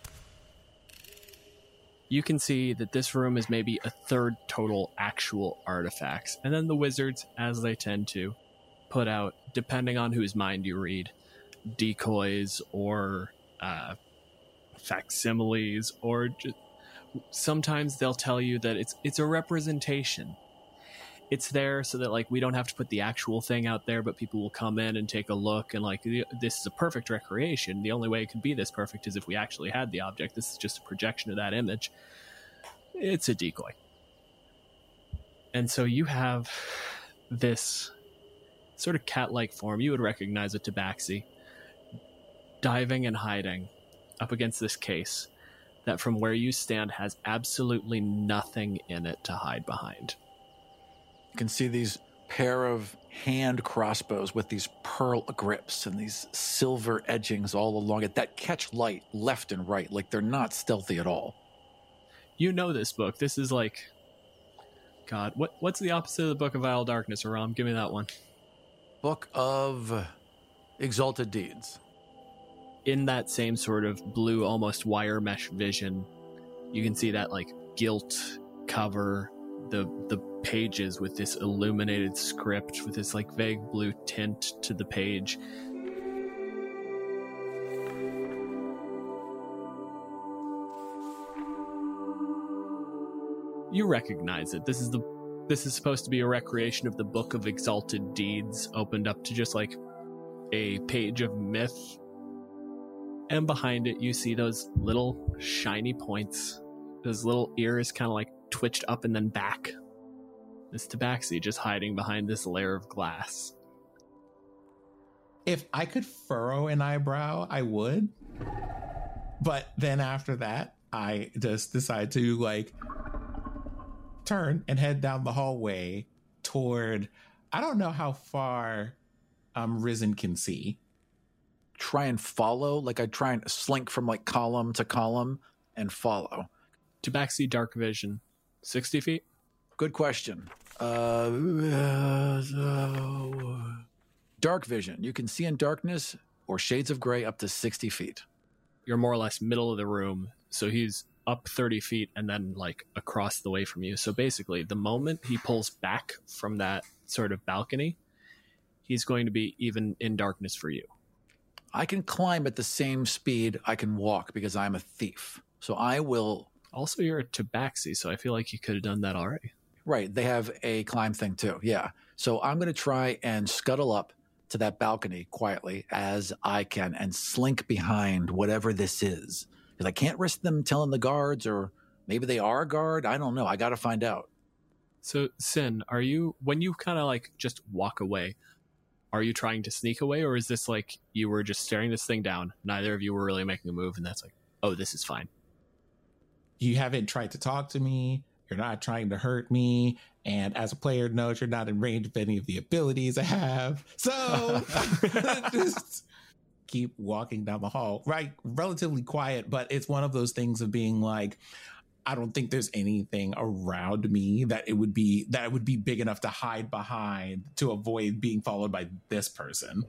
You can see that this room is maybe a third total actual artifacts. And then the wizards, as they tend to, put out, depending on whose mind you read, decoys or uh, facsimiles, or just, sometimes they'll tell you that it's it's a representation. It's there so that like we don't have to put the actual thing out there, but people will come in and take a look and like, this is a perfect recreation. The only way it could be this perfect is if we actually had the object. This is just a projection of that image. It's a decoy. And so you have this sort of cat-like form. You would recognize a tabaxi, diving and hiding up against this case that from where you stand has absolutely nothing in it to hide behind. You can see these pair of hand crossbows with these pearl grips and these silver edgings all along it that catch light left and right, like they're not stealthy at all. You know this book. This is like... God, what what's the opposite of the Book of Vile Darkness, Aram? Give me that one. Book of Exalted Deeds. In that same sort of blue, almost wire mesh vision, you can see that like gilt cover, the the pages with this illuminated script with this like vague blue tint to the page. You recognize it. This is the this is supposed to be a recreation of the Book of Exalted Deeds, opened up to just like a page of myth. And behind it, you see those little shiny points, those little ears kind of like twitched up and then back. This tabaxi just hiding behind this layer of glass. If I could furrow an eyebrow, I would. But then after that, I just decide to like turn and head down the hallway toward, I don't know how far um, Risen can see. Try and follow, like I try and slink from like column to column and follow. Tabaxi dark vision, sixty feet? Good question. Uh, uh, so... Dark vision. You can see in darkness or shades of gray up to sixty feet. You're more or less middle of the room, so he's up thirty feet and then like across the way from you. So basically, the moment he pulls back from that sort of balcony, he's going to be even in darkness for you. I can climb at the same speed I can walk because I'm a thief. So I will... Also, you're a tabaxi, so I feel like you could have done that already. Right. They have a climb thing too. Yeah. So I'm going to try and scuttle up to that balcony quietly as I can and slink behind whatever this is. Because I can't risk them telling the guards, or maybe they are a guard. I don't know. I got to find out. So, Sin, are you, when you kind of like just walk away, are you trying to sneak away, or is this like you were just staring this thing down? Neither of you were really making a move, and that's like, oh, this is fine. You haven't tried to talk to me. You're not trying to hurt me. And as a player knows, you're not in range of any of the abilities I have. So just keep walking down the hall, right? Relatively quiet, but it's one of those things of being like, I don't think there's anything around me that it would be that it would be big enough to hide behind to avoid being followed by this person.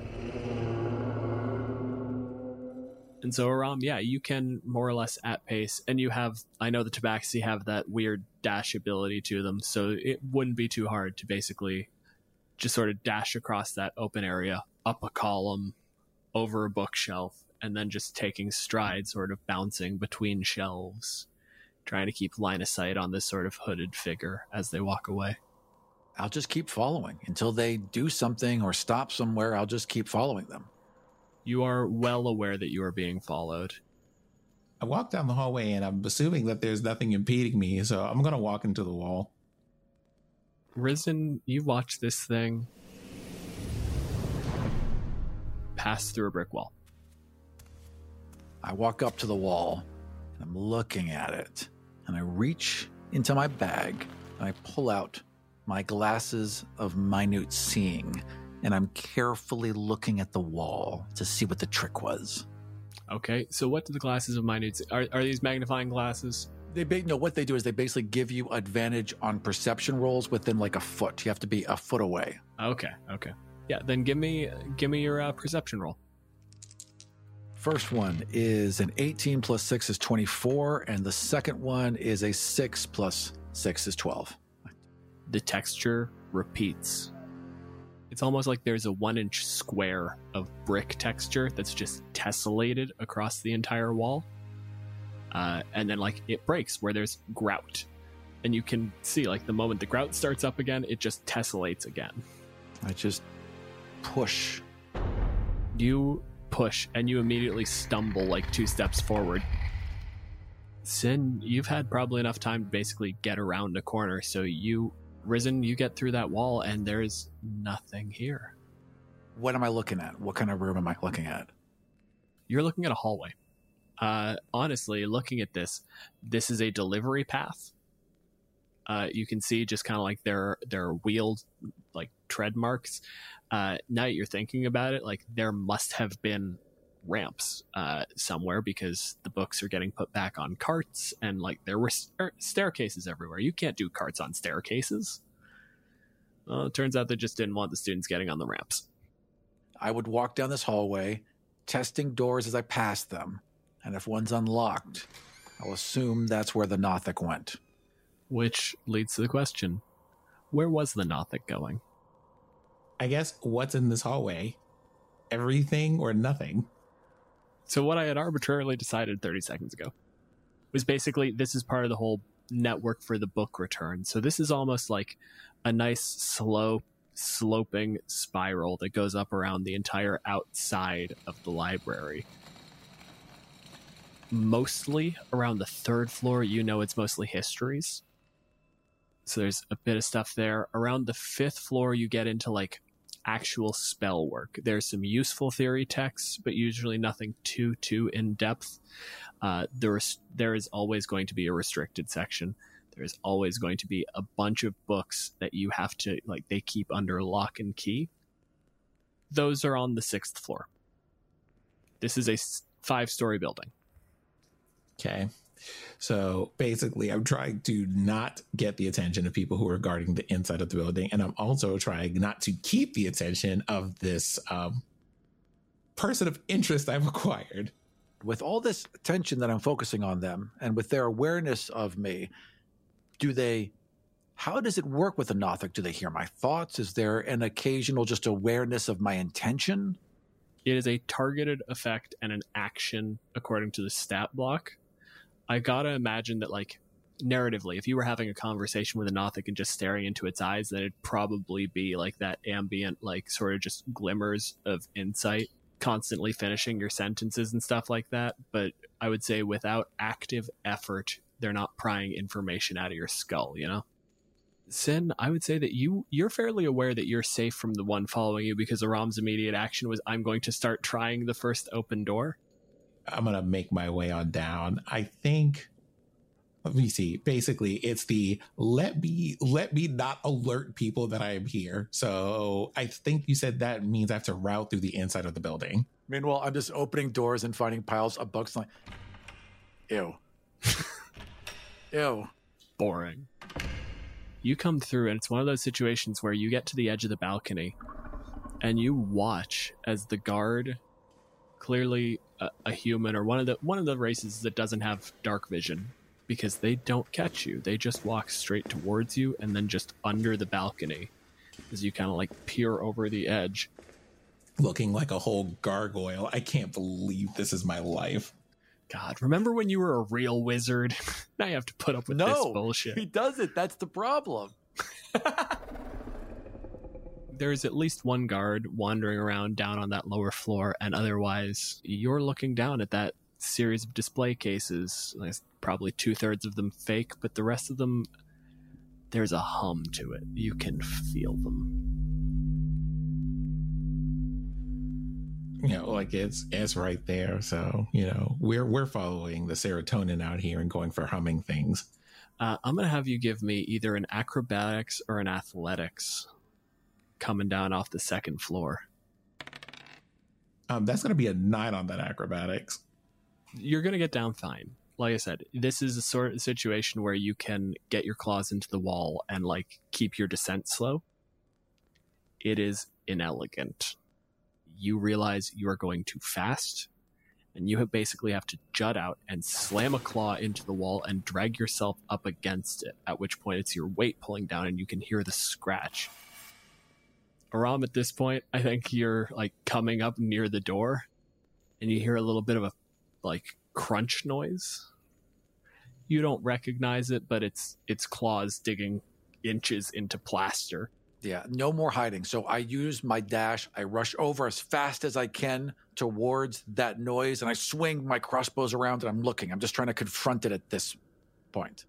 And so, Aram, yeah, you can more or less at pace, and you have, I know the tabaxi have that weird dash ability to them, so it wouldn't be too hard to basically just sort of dash across that open area, up a column, over a bookshelf, and then just taking strides, sort of bouncing between shelves, trying to keep line of sight on this sort of hooded figure as they walk away. I'll just keep following until they do something or stop somewhere. I'll just keep following them. You are well aware that you are being followed. I walk down the hallway and I'm assuming that there's nothing impeding me, so I'm going to walk into the wall. Risen, you watch this thing pass through a brick wall. I walk up to the wall and I'm looking at it, and I reach into my bag and I pull out my glasses of minute seeing, and I'm carefully looking at the wall to see what the trick was. Okay, so what do the glasses of minute... Are, are these magnifying glasses? They ba- no, what they do is they basically give you advantage on perception rolls within like a foot. You have to be a foot away. Okay, okay. Yeah, then give me give me your uh, perception roll. First one is an eighteen plus six is twenty-four, and the second one is a six plus six is twelve. The texture repeats. It's almost like there's a one-inch square of brick texture that's just tessellated across the entire wall. Uh, and then, like, it breaks where there's grout. And you can see, like, the moment the grout starts up again, it just tessellates again. I just push. You push, and you immediately stumble, like, two steps forward. Sin, you've had probably enough time to basically get around a corner, so you Risen, you get through that wall and there's nothing here. What am I looking at? What kind of room am I looking at? You're looking at a hallway. Uh, honestly, looking at this, this is a delivery path. Uh, you can see just kind of like there, there are wheeled like tread marks. Uh, now that you're thinking about it, like there must have been ramps uh, somewhere because the books are getting put back on carts and like there were st- staircases everywhere. You can't do carts on staircases. Well, it turns out they just didn't want the students getting on the ramps. I would walk down this hallway, testing doors as I passed them. And if one's unlocked, I'll assume that's where the Nothic went. Which leads to the question, where was the Nothic going? I guess what's in this hallway? Everything or nothing? So what I had arbitrarily decided thirty seconds ago was basically this is part of the whole network for the book return. So this is almost like a nice slow sloping spiral that goes up around the entire outside of the library. Mostly around the third floor, you know it's mostly histories. So there's a bit of stuff there. Around the fifth floor, you get into like actual spell work. There's some useful theory texts, but usually nothing too, too in-depth. Uh, there is, there is always going to be a restricted section. There's always going to be a bunch of books that you have to, like, they keep under lock and key. Those are on the sixth floor. This is a five-story building. Okay. So basically, I'm trying to not get the attention of people who are guarding the inside of the building. And I'm also trying not to keep the attention of this um, person of interest I've acquired. With all this attention that I'm focusing on them and with their awareness of me, do they, how does it work with the Nothic? Do they hear my thoughts? Is there an occasional just awareness of my intention? It is a targeted effect and an action according to the stat block. I gotta imagine that, like, narratively, if you were having a conversation with a Nothic and just staring into its eyes, then it'd probably be like that ambient, like, sort of just glimmers of insight, constantly finishing your sentences and stuff like that. But I would say without active effort, they're not prying information out of your skull, you know? Sin, I would say that you, you're fairly aware that you're safe from the one following you because Aram's immediate action was, I'm going to start trying the first open door. I'm going to make my way on down. I think, let me see. Basically, it's the let me, let me not alert people that I am here. So I think you said that means I have to route through the inside of the building. Meanwhile, I'm just opening doors and finding piles of books like, ew. Ew. Boring. You come through and it's one of those situations where you get to the edge of the balcony and you watch as the guard, clearly a, a human or one of the one of the races that doesn't have dark vision, because they don't catch you. They just walk straight towards you and then just under the balcony as you kind of like peer over the edge. Looking like a whole gargoyle. I can't believe this is my life. God, remember when you were a real wizard? Now you have to put up with no, this bullshit. He doesn't. That's the problem. There's at least one guard wandering around down on that lower floor, and otherwise you're looking down at that series of display cases. There's probably two-thirds of them fake, but the rest of them, there's a hum to it. You can feel them. You know, like it's it's right there. So, you know, we're we're following the serotonin out here and going for humming things. Uh, I'm going to have you give me either an acrobatics or an athletics coming down off the second floor. Um, that's going to be a nine on that acrobatics. You're going to get down fine. Like I said, this is a sort of situation where you can get your claws into the wall and like keep your descent slow. It is inelegant. You realize you are going too fast, and you have basically have to jut out and slam a claw into the wall and drag yourself up against it, at which point it's your weight pulling down and you can hear the scratch. Aram, at this point, I think you're like coming up near the door and you hear a little bit of a like crunch noise. You don't recognize it, but it's it's claws digging inches into plaster. Yeah, no more hiding. So I use my dash. I rush over as fast as I can towards that noise, and I swing my crossbows around, and I'm looking. I'm just trying to confront it at this point.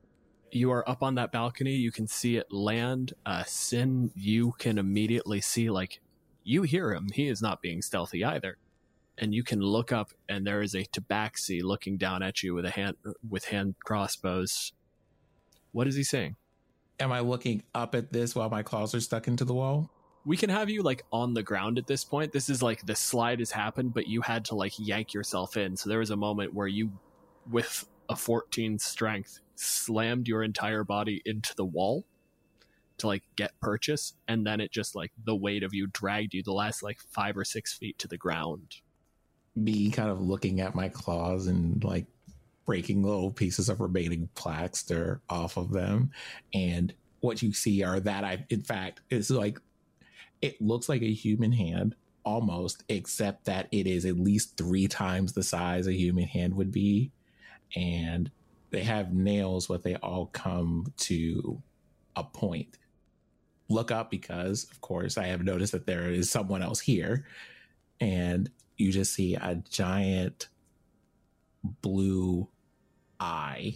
You are up on that balcony. You can see it land. Uh, Sin, you can immediately see, like, you hear him. He is not being stealthy either. And you can look up, and there is a tabaxi looking down at you with a hand with hand crossbows. What is he saying? Am I looking up at this while my claws are stuck into the wall? We can have you, like, on the ground at this point. This is, like, the slide has happened, but you had to, like, yank yourself in. So there was a moment where you, with a fourteen strength, slammed your entire body into the wall to, like, get purchase. And then it just, like, the weight of you dragged you the last, like, five or six feet to the ground. Me kind of looking at my claws and, like, breaking little pieces of remaining plaster off of them. And what you see are that I, in fact, it's like, it looks like a human hand almost, except that it is at least three times the size a human hand would be. And they have nails, but they all come to a point. Look up because, of course, I have noticed that there is someone else here. And you just see a giant blue eye.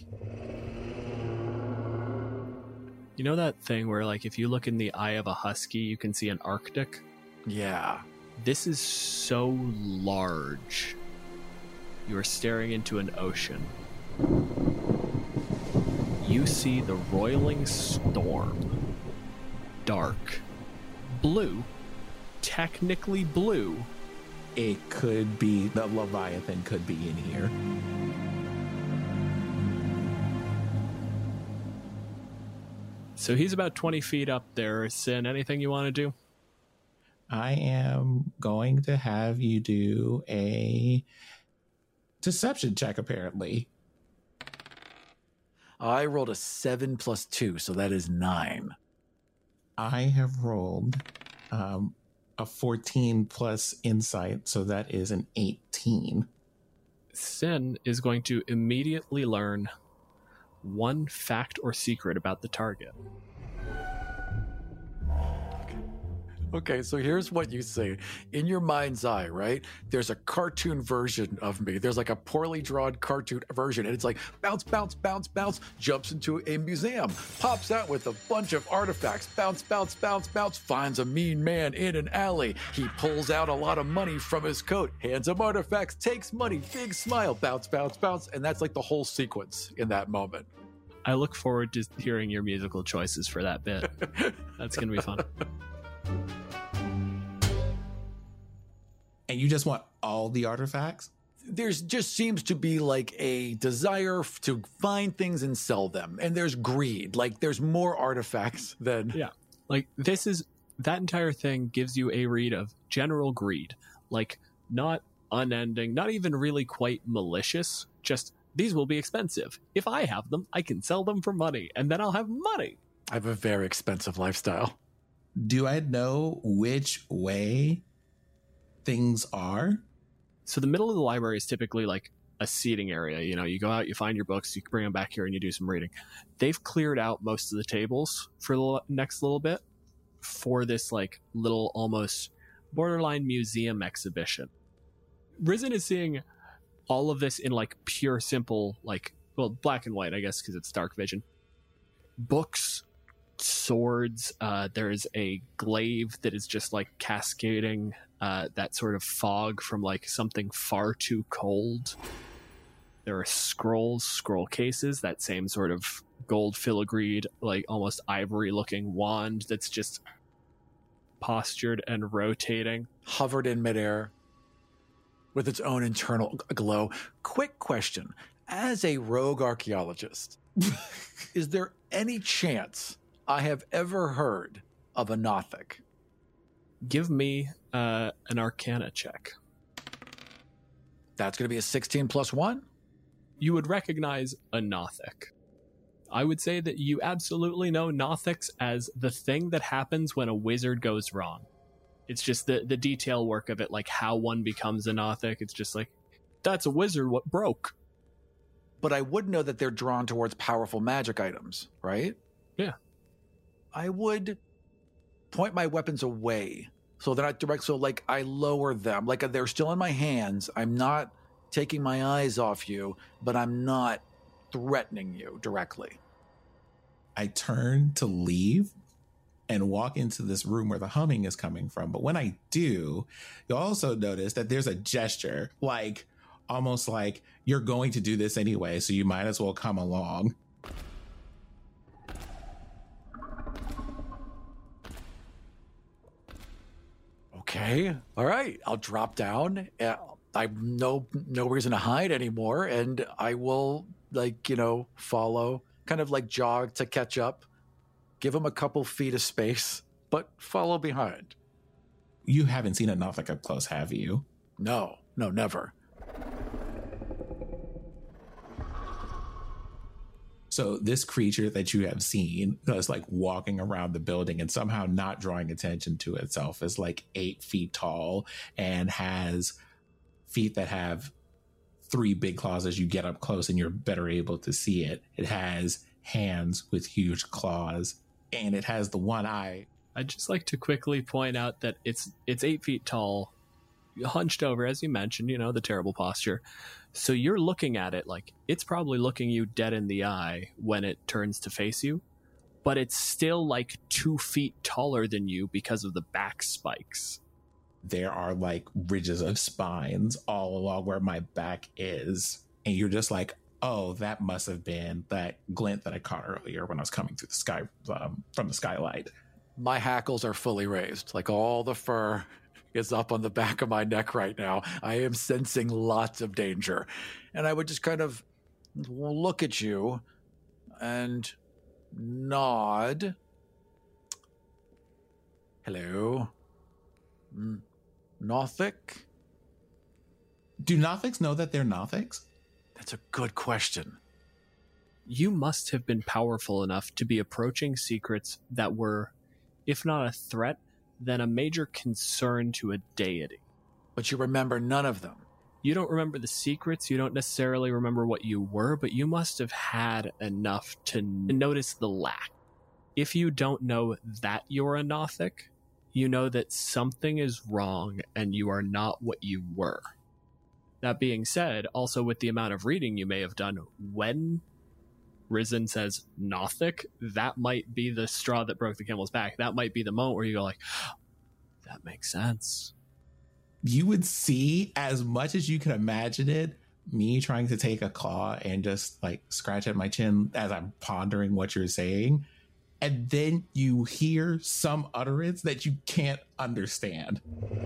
You know that thing where, like, if you look in the eye of a husky, you can see an Arctic? Yeah. This is so large. You are staring into an ocean. You see the roiling storm. Dark. Blue. Technically blue. It could be, the Leviathan could be in here. So he's about twenty feet up there. Sin, anything you want to do? I am going to have you do a deception check, apparently. I rolled a seven plus two, so that is nine. I have rolled um, a fourteen plus insight, so that is an eighteen. Sin is going to immediately learn one fact or secret about the target. Okay, so here's what you say. In your mind's eye, right? There's a cartoon version of me. There's like a poorly drawn cartoon version, and it's like bounce, bounce, bounce, bounce, jumps into a museum, pops out with a bunch of artifacts, bounce, bounce, bounce, bounce, finds a mean man in an alley. He pulls out a lot of money from his coat, hands him artifacts, takes money, big smile, bounce, bounce, bounce, and that's like the whole sequence in that moment. I look forward to hearing your musical choices for that bit. That's going to be fun. And you just want all the artifacts? There's just seems to be like a desire f- to find things and sell them. And there's greed. Like there's more artifacts than... Yeah. Like this is... That entire thing gives you a read of general greed. Like not unending, not even really quite malicious. Just, these will be expensive. If I have them, I can sell them for money. And then I'll have money. I have a very expensive lifestyle. Do I know which way things are? So the middle of the library is typically like a seating area. You know, you go out, you find your books, you bring them back here and you do some reading. They've cleared out most of the tables for the next little bit for this like little almost borderline museum exhibition. Risen is seeing all of this in like pure simple, like, well, black and white, I guess, because it's dark vision. Books, swords, uh, there's a glaive that is just like cascading uh, that sort of fog from like something far too cold. There are scrolls, scroll cases, that same sort of gold filigreed, like almost ivory looking wand that's just postured and rotating. Hovered in midair with its own internal glow. Quick question. As a rogue archaeologist, is there any chance I have ever heard of a Nothic? Give me uh, an Arcana check. That's going to be a sixteen plus one? You would recognize a Nothic. I would say that you absolutely know Nothics as the thing that happens when a wizard goes wrong. It's just the, the detail work of it, like how one becomes a Nothic. It's just like, that's a wizard, what broke? But I would know that they're drawn towards powerful magic items, right? Yeah. I would point my weapons away so they're not direct. So like I lower them, like they're still in my hands. I'm not taking my eyes off you, but I'm not threatening you directly. I turn to leave and walk into this room where the humming is coming from. But when I do, you'll also notice that there's a gesture, like almost like you're going to do this anyway, so you might as well come along. Okay. All right. I'll drop down. Uh, I have no no reason to hide anymore, and I will, like, you know, follow, kind of like jog to catch up, give him a couple feet of space, but follow behind. You haven't seen a Nothic up close, have you? No, no, never. So this creature that you have seen is like walking around the building and somehow not drawing attention to itself is like eight feet tall and has feet that have three big claws as you get up close and you're better able to see it. It has hands with huge claws and it has the one eye. I'd just like to quickly point out that it's it's eight feet tall, hunched over, as you mentioned, you know, the terrible posture. So you're looking at it like it's probably looking you dead in the eye when it turns to face you, but it's still like two feet taller than you because of the back spikes. There are like ridges of spines all along where my back is. And you're just like, oh, that must have been that glint that I caught earlier when I was coming through the sky um, from the skylight. My hackles are fully raised, like all the fur is up on the back of my neck right now. I am sensing lots of danger. And I would just kind of look at you and nod. Hello. Mm, Nothic? Do Nothics know that they're Nothics? That's a good question. You must have been powerful enough to be approaching secrets that were, if not a threat, then a major concern to a deity. But you remember none of them. You don't remember the secrets, you don't necessarily remember what you were, but you must have had enough to notice the lack. If you don't know that you're a Nothic, you know that something is wrong and you are not what you were. That being said, also with the amount of reading you may have done, when Risen says Nothic, that might be the straw that broke the camel's back. That might be the moment where you go like, that makes sense. You would see, as much as you can imagine it, me trying to take a claw and just like scratch at my chin as I'm pondering what you're saying. And then you hear some utterance that you can't understand.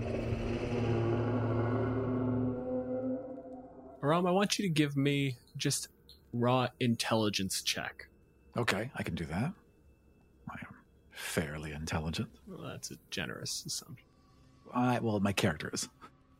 Aram, I want you to give me just raw intelligence check. Okay, I can do that. I am fairly intelligent. Well, that's a generous assumption. I, well, my character is.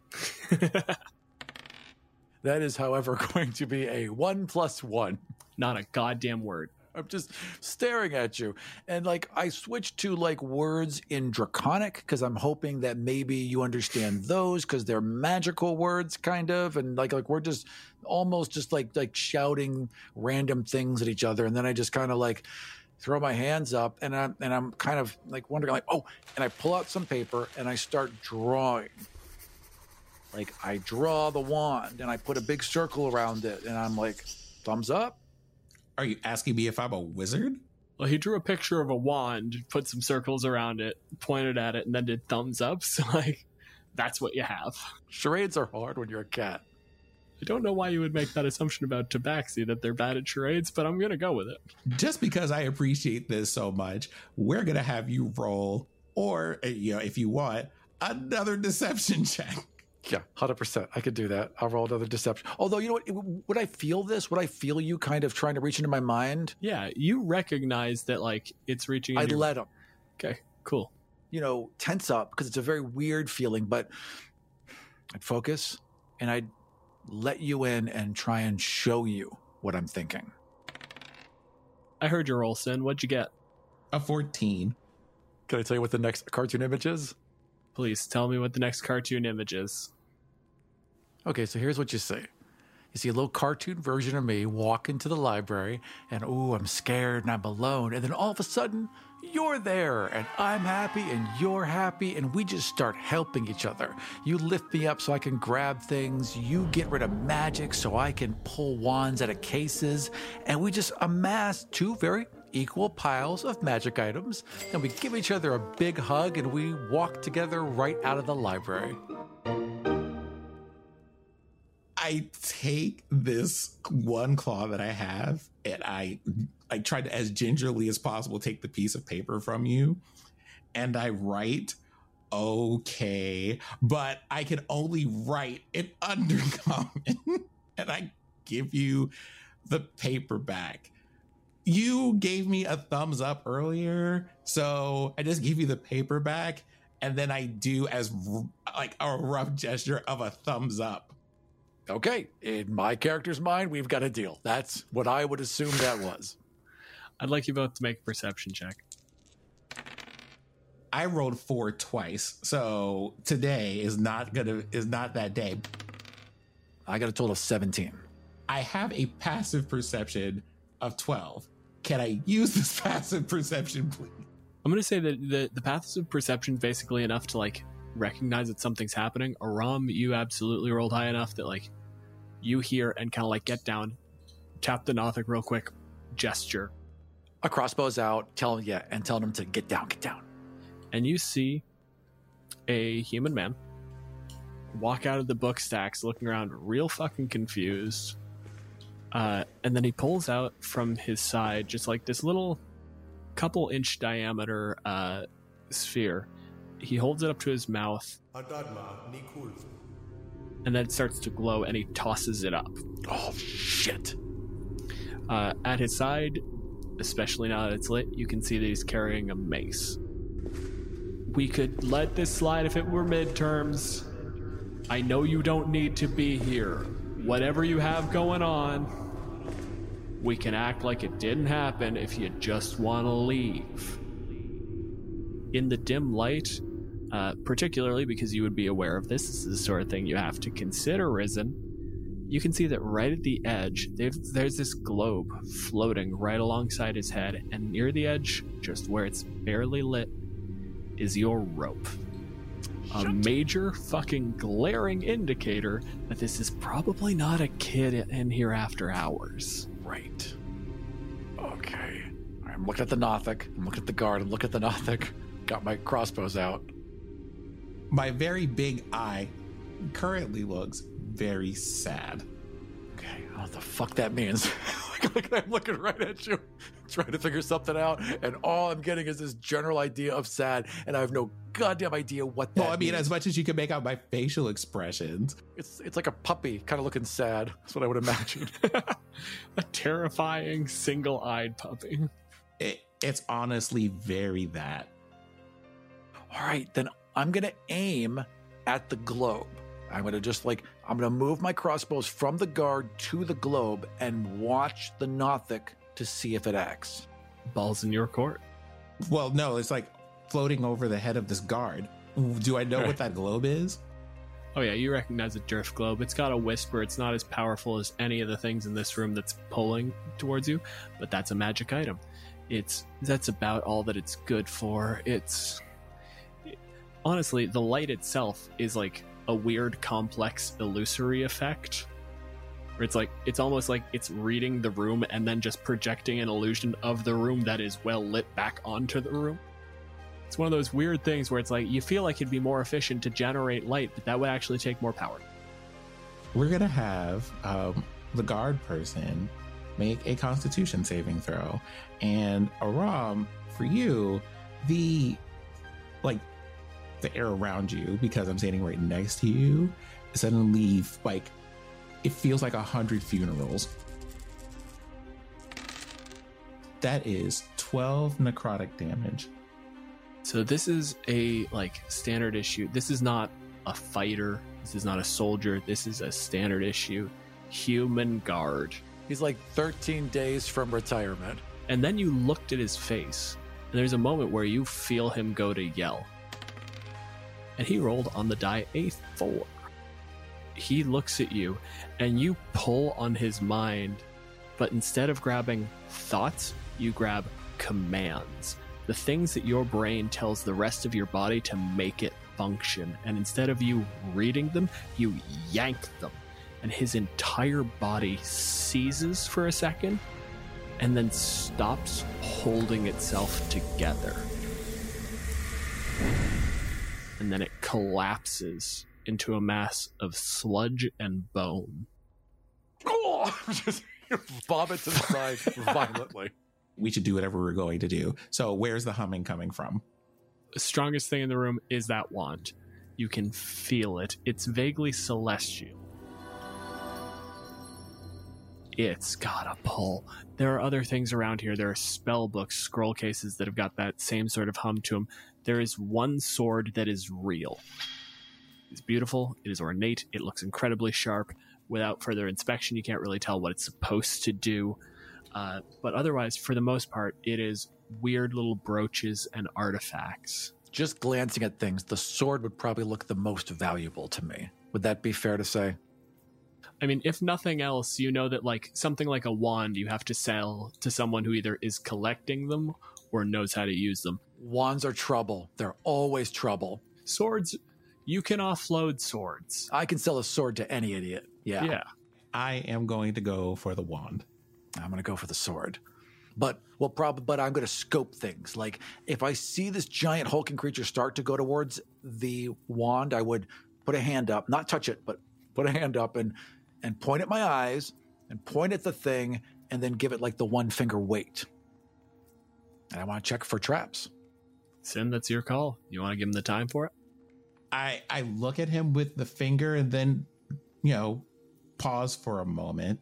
That is, however, going to be a one plus one. Not a goddamn word. I'm just staring at you. And like, I switched to like words in Draconic because I'm hoping that maybe you understand those because they're magical words kind of. And like, like we're just almost just like, like shouting random things at each other. And then I just kind of like throw my hands up and I'm, and I'm kind of like wondering like, oh, and I pull out some paper and I start drawing. Like I draw the wand and I put a big circle around it and I'm like, thumbs up. Are you asking me if I'm a wizard? Well, he drew a picture of a wand, put some circles around it, pointed at it, and then did thumbs up. So, like, that's what you have. Charades are hard when you're a cat. I don't know why you would make that assumption about Tabaxi, that they're bad at charades, but I'm going to go with it. Just because I appreciate this so much, we're going to have you roll, or, you know, if you want, another deception check. Yeah, one hundred percent. I could do that. I'll roll another deception. Although, you know what? Would I feel this? Would I feel you kind of trying to reach into my mind? Yeah, you recognize that, like, it's reaching into I'd your... let him. Okay, cool. You know, tense up because it's a very weird feeling, but I'd focus and I'd let you in and try and show you what I'm thinking. I heard your roll, Sin. What'd you get? A fourteen. Can I tell you what the next cartoon image is? Please tell me what the next cartoon image is. Okay, so here's what you see. You see a little cartoon version of me walk into the library and, ooh, I'm scared and I'm alone. And then all of a sudden, you're there and I'm happy and you're happy and we just start helping each other. You lift me up so I can grab things. You get rid of magic so I can pull wands out of cases. And we just amass two very equal piles of magic items, and we give each other a big hug and we walk together right out of the library. I take this one claw that I have and I I try to, as gingerly as possible, take the piece of paper from you and I write, okay, but I can only write in undercommon and I give you the paper back. You gave me a thumbs up earlier, so I just give you the paper back and then I do as like a rough gesture of a thumbs up. Okay, in my character's mind, we've got a deal. That's what I would assume that was. I'd like you both to make a perception check. I rolled four twice, so today is not gonna is not that day. I got a total of seventeen. I have a passive perception of twelve. Can I use this passive perception, please? I'm going to say that the, the passive perception is basically enough to, like, recognize that something's happening. Aram, you absolutely rolled high enough that, like, you hear and kind of, like, get down, tap the Nothic real quick, gesture. A crossbow's out, tell him, yeah, and telling him to get down, get down. And you see a human man walk out of the book stacks looking around real fucking confused. Uh, and then he pulls out from his side just like this little couple inch diameter uh, sphere. He holds it up to his mouth. And then it starts to glow and he tosses it up. Oh, shit. Uh, at his side, especially now that it's lit, you can see that he's carrying a mace. We could let this slide if it were midterms. I know you don't need to be here. Whatever you have going on, we can act like it didn't happen if you just want to leave. In the dim light, uh, particularly because you would be aware of this, this is the sort of thing you have to consider, Risen, you can see that right at the edge, there's this globe floating right alongside his head, and near the edge, just where it's barely lit, is your rope. A major fucking glaring indicator that this is probably not a kid in here after hours. Right. Okay. I'm looking at the Nothic. I'm looking at the guard. I'm looking at the Nothic. Got my crossbows out. My very big eye currently looks very sad. Okay. I don't know what the fuck that means. I'm looking right at you, trying to figure something out, and all I'm getting is this general idea of sad, and I have no goddamn idea what that Well, I mean, means. as much as you can make out my facial expressions. It's it's like a puppy, kind of looking sad. That's what I would imagine. A terrifying, single-eyed puppy. It, it's honestly very that. All right, then I'm going to aim at the globe. I'm going to just like, I'm going to move my crossbows from the guard to the globe and watch the Nothic to see if it acts. Ball's in your court. Well, no, it's like floating over the head of this guard. Do I know what that globe is? Oh yeah, you recognize a Durf globe. It's got a whisper. It's not as powerful as any of the things in this room that's pulling towards you, but that's a magic item. It's that's about all that it's good for. It's it, honestly, the light itself is like a weird, complex, illusory effect. Where it's like it's almost like it's reading the room and then just projecting an illusion of the room that is well lit back onto the room. It's one of those weird things where it's like you feel like it'd be more efficient to generate light, but that would actually take more power. We're gonna have um, the guard person make a Constitution saving throw, and Aram, for you, the like the air around you, because I'm standing right next to you, suddenly like it feels like a hundred funerals. That is twelve necrotic damage. So this is a like standard issue. This is not a fighter. This is not a soldier. This is a standard issue human guard. He's like thirteen days from retirement. And then you looked at his face, and there's a moment where you feel him go to yell. And he rolled on the die a four. He looks at you, and you pull on his mind, but instead of grabbing thoughts, you grab commands. The things that your brain tells the rest of your body to make it function. And instead of you reading them, you yank them. And his entire body seizes for a second, and then stops holding itself together. And then it collapses into a mass of sludge and bone. Oh, just vomits inside violently. We should do whatever we're going to do. So where's the humming coming from? The strongest thing in the room is that wand. You can feel it. It's vaguely celestial. It's got a pull. There are other things around here. There are spell books, scroll cases that have got that same sort of hum to them. There is one sword that is real. It's beautiful. It is ornate. It looks incredibly sharp. Without further inspection, you can't really tell what it's supposed to do. Uh, but otherwise, for the most part, it is weird little brooches and artifacts. Just glancing at things, the sword would probably look the most valuable to me. Would that be fair to say? I mean, if nothing else, you know that like something like a wand you have to sell to someone who either is collecting them or knows how to use them. Wands are trouble. They're always trouble. Swords, you can offload swords. I can sell a sword to any idiot. Yeah. Yeah. I am going to go for the wand. I'm going to go for the sword. But well, probably. But I'm going to scope things. Like if I see this giant hulking creature start to go towards the wand, I would put a hand up, not touch it, but put a hand up and and point at my eyes and point at the thing and then give it like the one finger wait. And I want to check for traps. Sin, that's your call. You want to give him the time for it? I I look at him with the finger and then, you know, pause for a moment.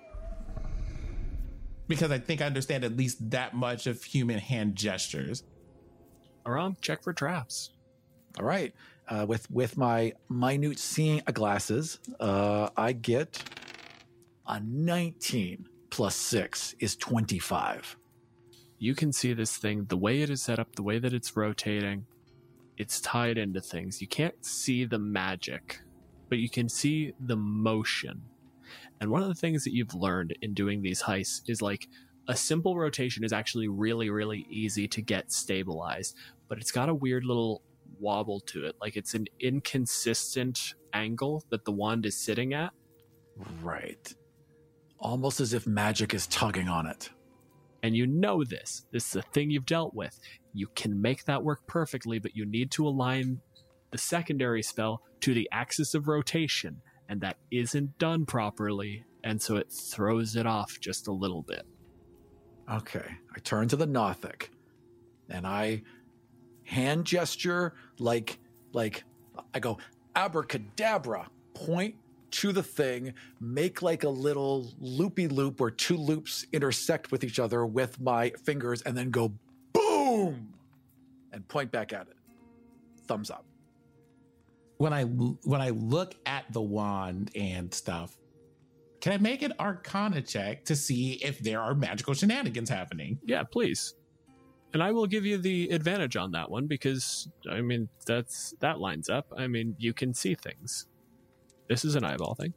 Because I think I understand at least that much of human hand gestures. Aram, check for traps. All right. Uh, with with my minute seeing glasses, uh, I get a nineteen plus six is twenty-five. You can see this thing, the way it is set up, the way that it's rotating, it's tied into things. You can't see the magic, but you can see the motion. And one of the things that you've learned in doing these heists is like a simple rotation is actually really, really easy to get stabilized, but it's got a weird little wobble to it. Like it's an inconsistent angle that the wand is sitting at. Right. Almost as if magic is tugging on it. And you know this. This is a thing you've dealt with. You can make that work perfectly, but you need to align the secondary spell to the axis of rotation, and that isn't done properly, and so it throws it off just a little bit. Okay. I turn to the Nothic, and I hand gesture like, like I go, abracadabra, point to the thing, make like a little loopy loop where two loops intersect with each other with my fingers, and then go boom and point back at it. Thumbs up. When I when I look at the wand and stuff, can I make an Arcana check to see if there are magical shenanigans happening? Yeah, please. And I will give you the advantage on that one because, I mean, that's that lines up. I mean, you can see things. This is an eyeball thing.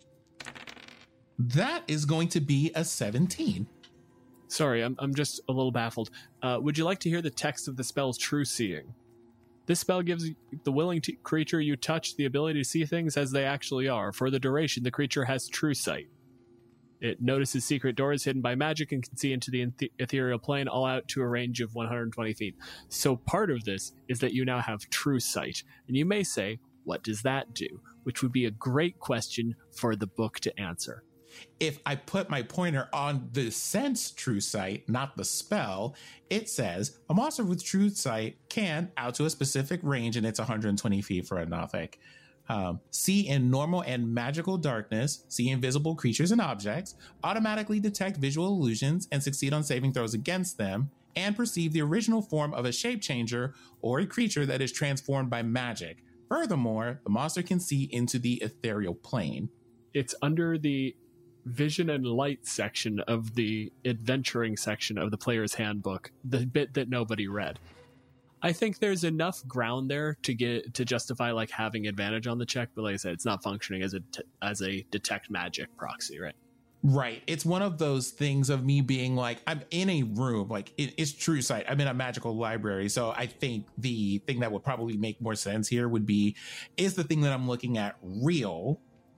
That is going to be a seventeen. Sorry, I'm I'm just a little baffled. Uh, would you like to hear the text of the spell's True Seeing? This spell gives the willing t- creature you touch the ability to see things as they actually are. For the duration, the creature has true sight. It notices secret doors hidden by magic and can see into the eth- ethereal plane, all out to a range of one hundred twenty feet. So part of this is that you now have true sight. And you may say, what does that do? Which would be a great question for the book to answer. If I put my pointer on the sense true sight, not the spell, it says a monster with true sight can, out to a specific range, and it's one hundred twenty feet for a Nothic, um, see in normal and magical darkness, see invisible creatures and objects, automatically detect visual illusions and succeed on saving throws against them, and perceive the original form of a shape changer or a creature that is transformed by magic. Furthermore, the monster can see into the ethereal plane. It's under the vision and light section of the adventuring section of the player's handbook, the bit that nobody read. I think there's enough ground there to get to justify like having advantage on the check, but like I said, it's not functioning as a t- as a detect magic proxy, right? Right. It's one of those things of me being like, I'm in a room, like it, it's true sight. I'm in a magical library. So I think the thing that would probably make more sense here would be, is the thing that I'm looking at real?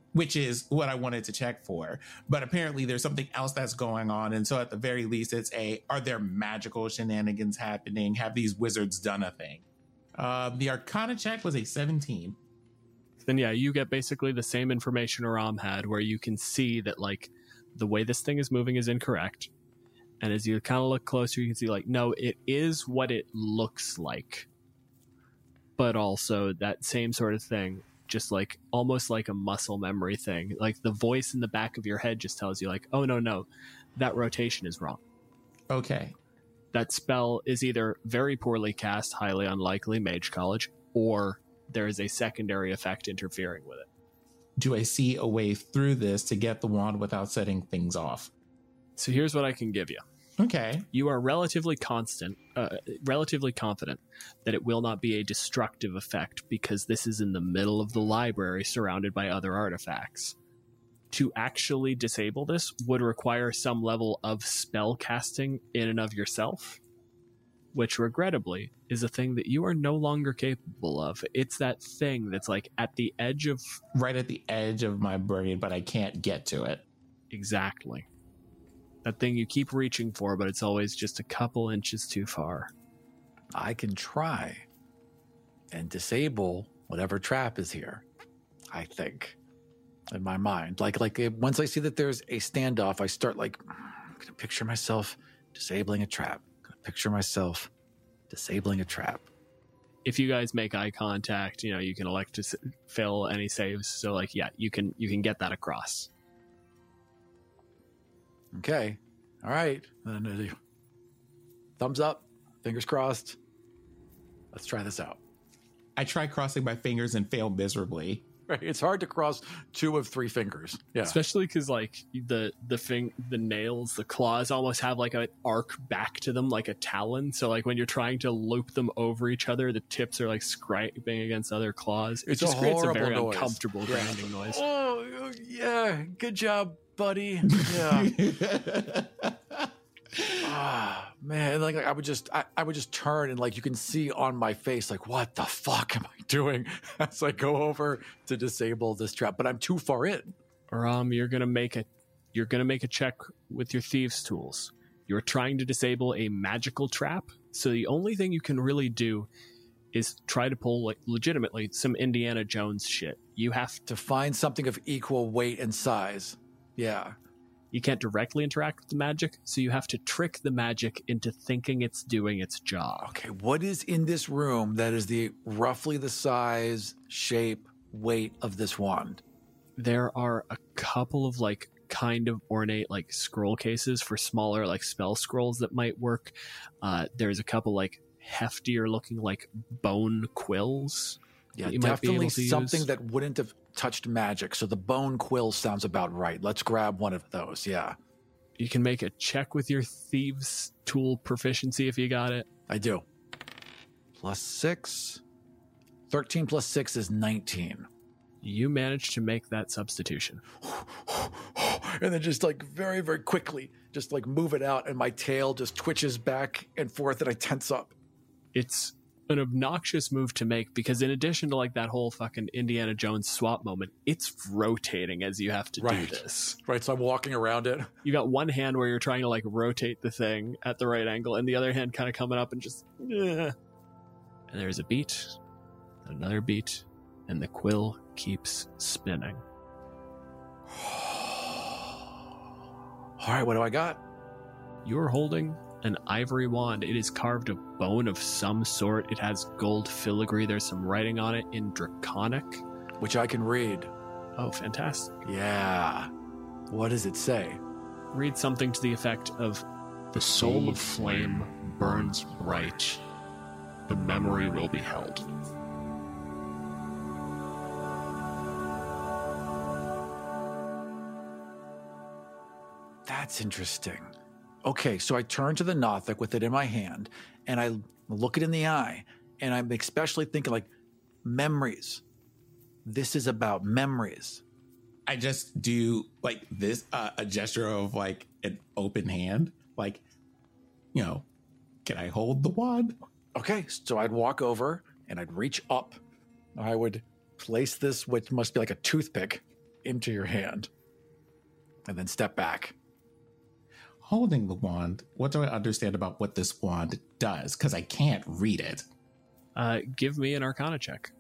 which is what I wanted to check for. But apparently there's something else that's going on. And so at the very least, it's a, are there magical shenanigans happening? Have these wizards done a thing? Uh, the Arcana check was a seventeen. Then yeah, you get basically the same information Aram had, where you can see that like the way this thing is moving is incorrect. And as you kind of look closer, you can see like, no, it is what it looks like. But also that same sort of thing, just like almost like a muscle memory thing. Like the voice in the back of your head just tells you like, oh, no, no, that rotation is wrong. Okay. That spell is either very poorly cast, highly unlikely, Mage College, or there is a secondary effect interfering with it. Do I see a way through this to get the wand without setting things off? So here's what I can give you. Okay. You are relatively constant, uh, relatively confident that it will not be a destructive effect because this is in the middle of the library surrounded by other artifacts. To actually disable this would require some level of spell casting in and of yourself, which regrettably is a thing that you are no longer capable of. It's that thing that's like at the edge of... Right at the edge of my brain, but I can't get to it. Exactly. That thing you keep reaching for, but it's always just a couple inches too far. I can try and disable whatever trap is here, I think, in my mind. Like, like once I see that there's a standoff, I start like, I'm going to picture myself disabling a trap. I'm going to picture myself disabling a trap. If you guys make eye contact, you know, you can elect to s- fail any saves. So like, yeah, you can, you can get that across. Okay. All right. Then, uh, thumbs up. Fingers crossed. Let's try this out. I try crossing my fingers and fail miserably. Right. It's hard to cross two of three fingers. Yeah. Especially because like the the thing, the nails, the claws almost have like an arc back to them, like a talon. So like when you're trying to loop them over each other, the tips are like scraping against other claws. It It's just a creates a horrible very noise. uncomfortable grinding noise. Oh, yeah. Good job, buddy. Yeah. Ah, man, like, like I would just I, I would just turn and like you can see on my face like what the fuck am I doing as I go over to disable this trap, but I'm too far in. Um, you're gonna make a you're gonna make a check with your thieves' tools. You're trying to disable a magical trap, so the only thing you can really do is try to pull like legitimately some Indiana Jones shit. You have To find something of equal weight and size. Yeah. You can't directly interact with the magic, so you have to trick the magic into thinking it's doing its job. Okay, what is in this room that is the roughly the size, shape, weight of this wand? There are a couple of like kind of ornate like scroll cases for smaller like spell scrolls that might work. Uh, there's a couple like heftier looking like bone quills. Yeah, that you might be definitely able to something use. that wouldn't have touched magic. So the bone quill sounds about right. Let's grab one of those. Yeah, You can make a check with your thieves' tool proficiency if you got it. I do. Plus six. thirteen plus six is nineteen. You managed to make that substitution. And then just like very, very quickly, just like move it out, and my tail just twitches back and forth, and I tense up. It's an obnoxious move to make because in addition to like that whole fucking Indiana Jones swap moment, it's rotating as you have to Right. do this. Right, so I'm walking around it. You got one hand where you're trying to like rotate the thing at the right angle, and the other hand kind of coming up and just. eh. And there's a beat, another beat, and the quill keeps spinning. All right, what do I got? You're holding an ivory wand. It is carved of bone of some sort. It has gold filigree. There's some writing on it in Draconic. Which I can read. Oh, fantastic. Yeah. What does it say? Read something to the effect of, "The soul of flame burns bright. The memory will be held." That's interesting. Okay, so I turn to the Nothic with it in my hand, and I look it in the eye, and I'm especially thinking like, memories. This is about memories. I just do like this, uh, a gesture of like an open hand. Like, you know, can I hold the wand? Okay, so I'd walk over and I'd reach up. I would place this, which must be like a toothpick, into your hand. And then step back. Holding the wand, what do I understand about what this wand does? Because I can't read it. Uh, give me an Arcana check.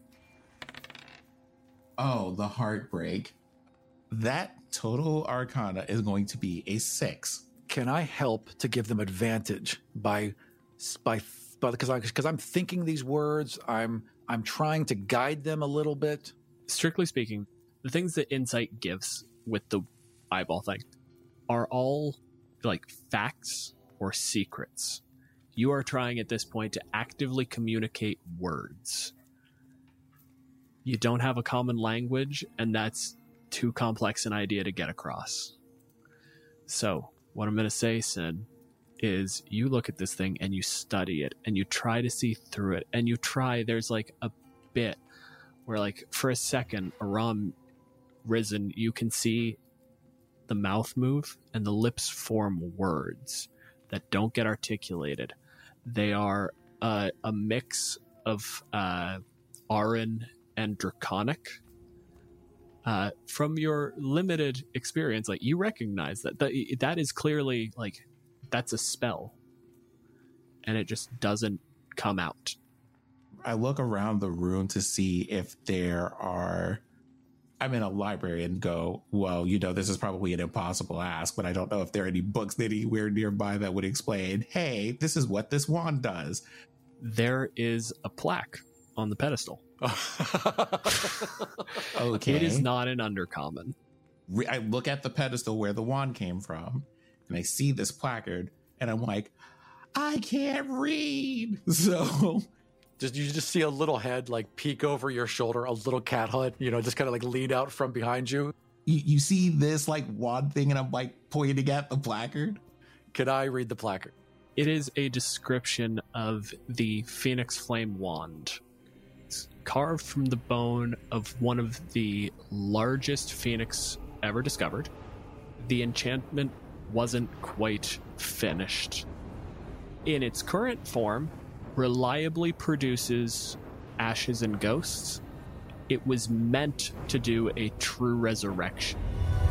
Oh, the heartbreak. That total Arcana is going to be a six. Can I help to give them advantage by, by, by because I because I'm thinking these words, I'm I'm trying to guide them a little bit. Strictly speaking, the things that insight gives with the eyeball thing are all like facts or secrets. You are trying at this point to actively communicate words. You don't have a common language, and that's too complex an idea to get across. So what I'm going to say, Sin, is you look at this thing and you study it and you try to see through it, and you try, there's like a bit where like for a second, Aram, Risen, you can see the mouth move and the lips form words that don't get articulated. They are uh, a mix of uh, Aran and Draconic. Uh, from your limited experience, like you recognize that that, that is clearly like that's a spell, and it just doesn't come out. I look around the room to see if there are. I'm in a library and go, well, you know, this is probably an impossible ask, but I don't know if there are any books anywhere nearby that would explain, hey, this is what this wand does. There is a plaque on the pedestal. Okay. It is not an undercommon. I look at the pedestal where the wand came from, and I see this placard, and I'm like, I can't read. So Just you just see a little head like peek over your shoulder, a little cat head, you know, just kind of like lean out from behind you. you, you see this like wand thing, and I'm like pointing at the placard. Could I read the placard? It is a description of the Phoenix Flame Wand. It's carved from the bone of one of the largest phoenix ever discovered. The enchantment wasn't quite finished. In its current form, reliably produces ashes and ghosts. It was meant to do a true resurrection.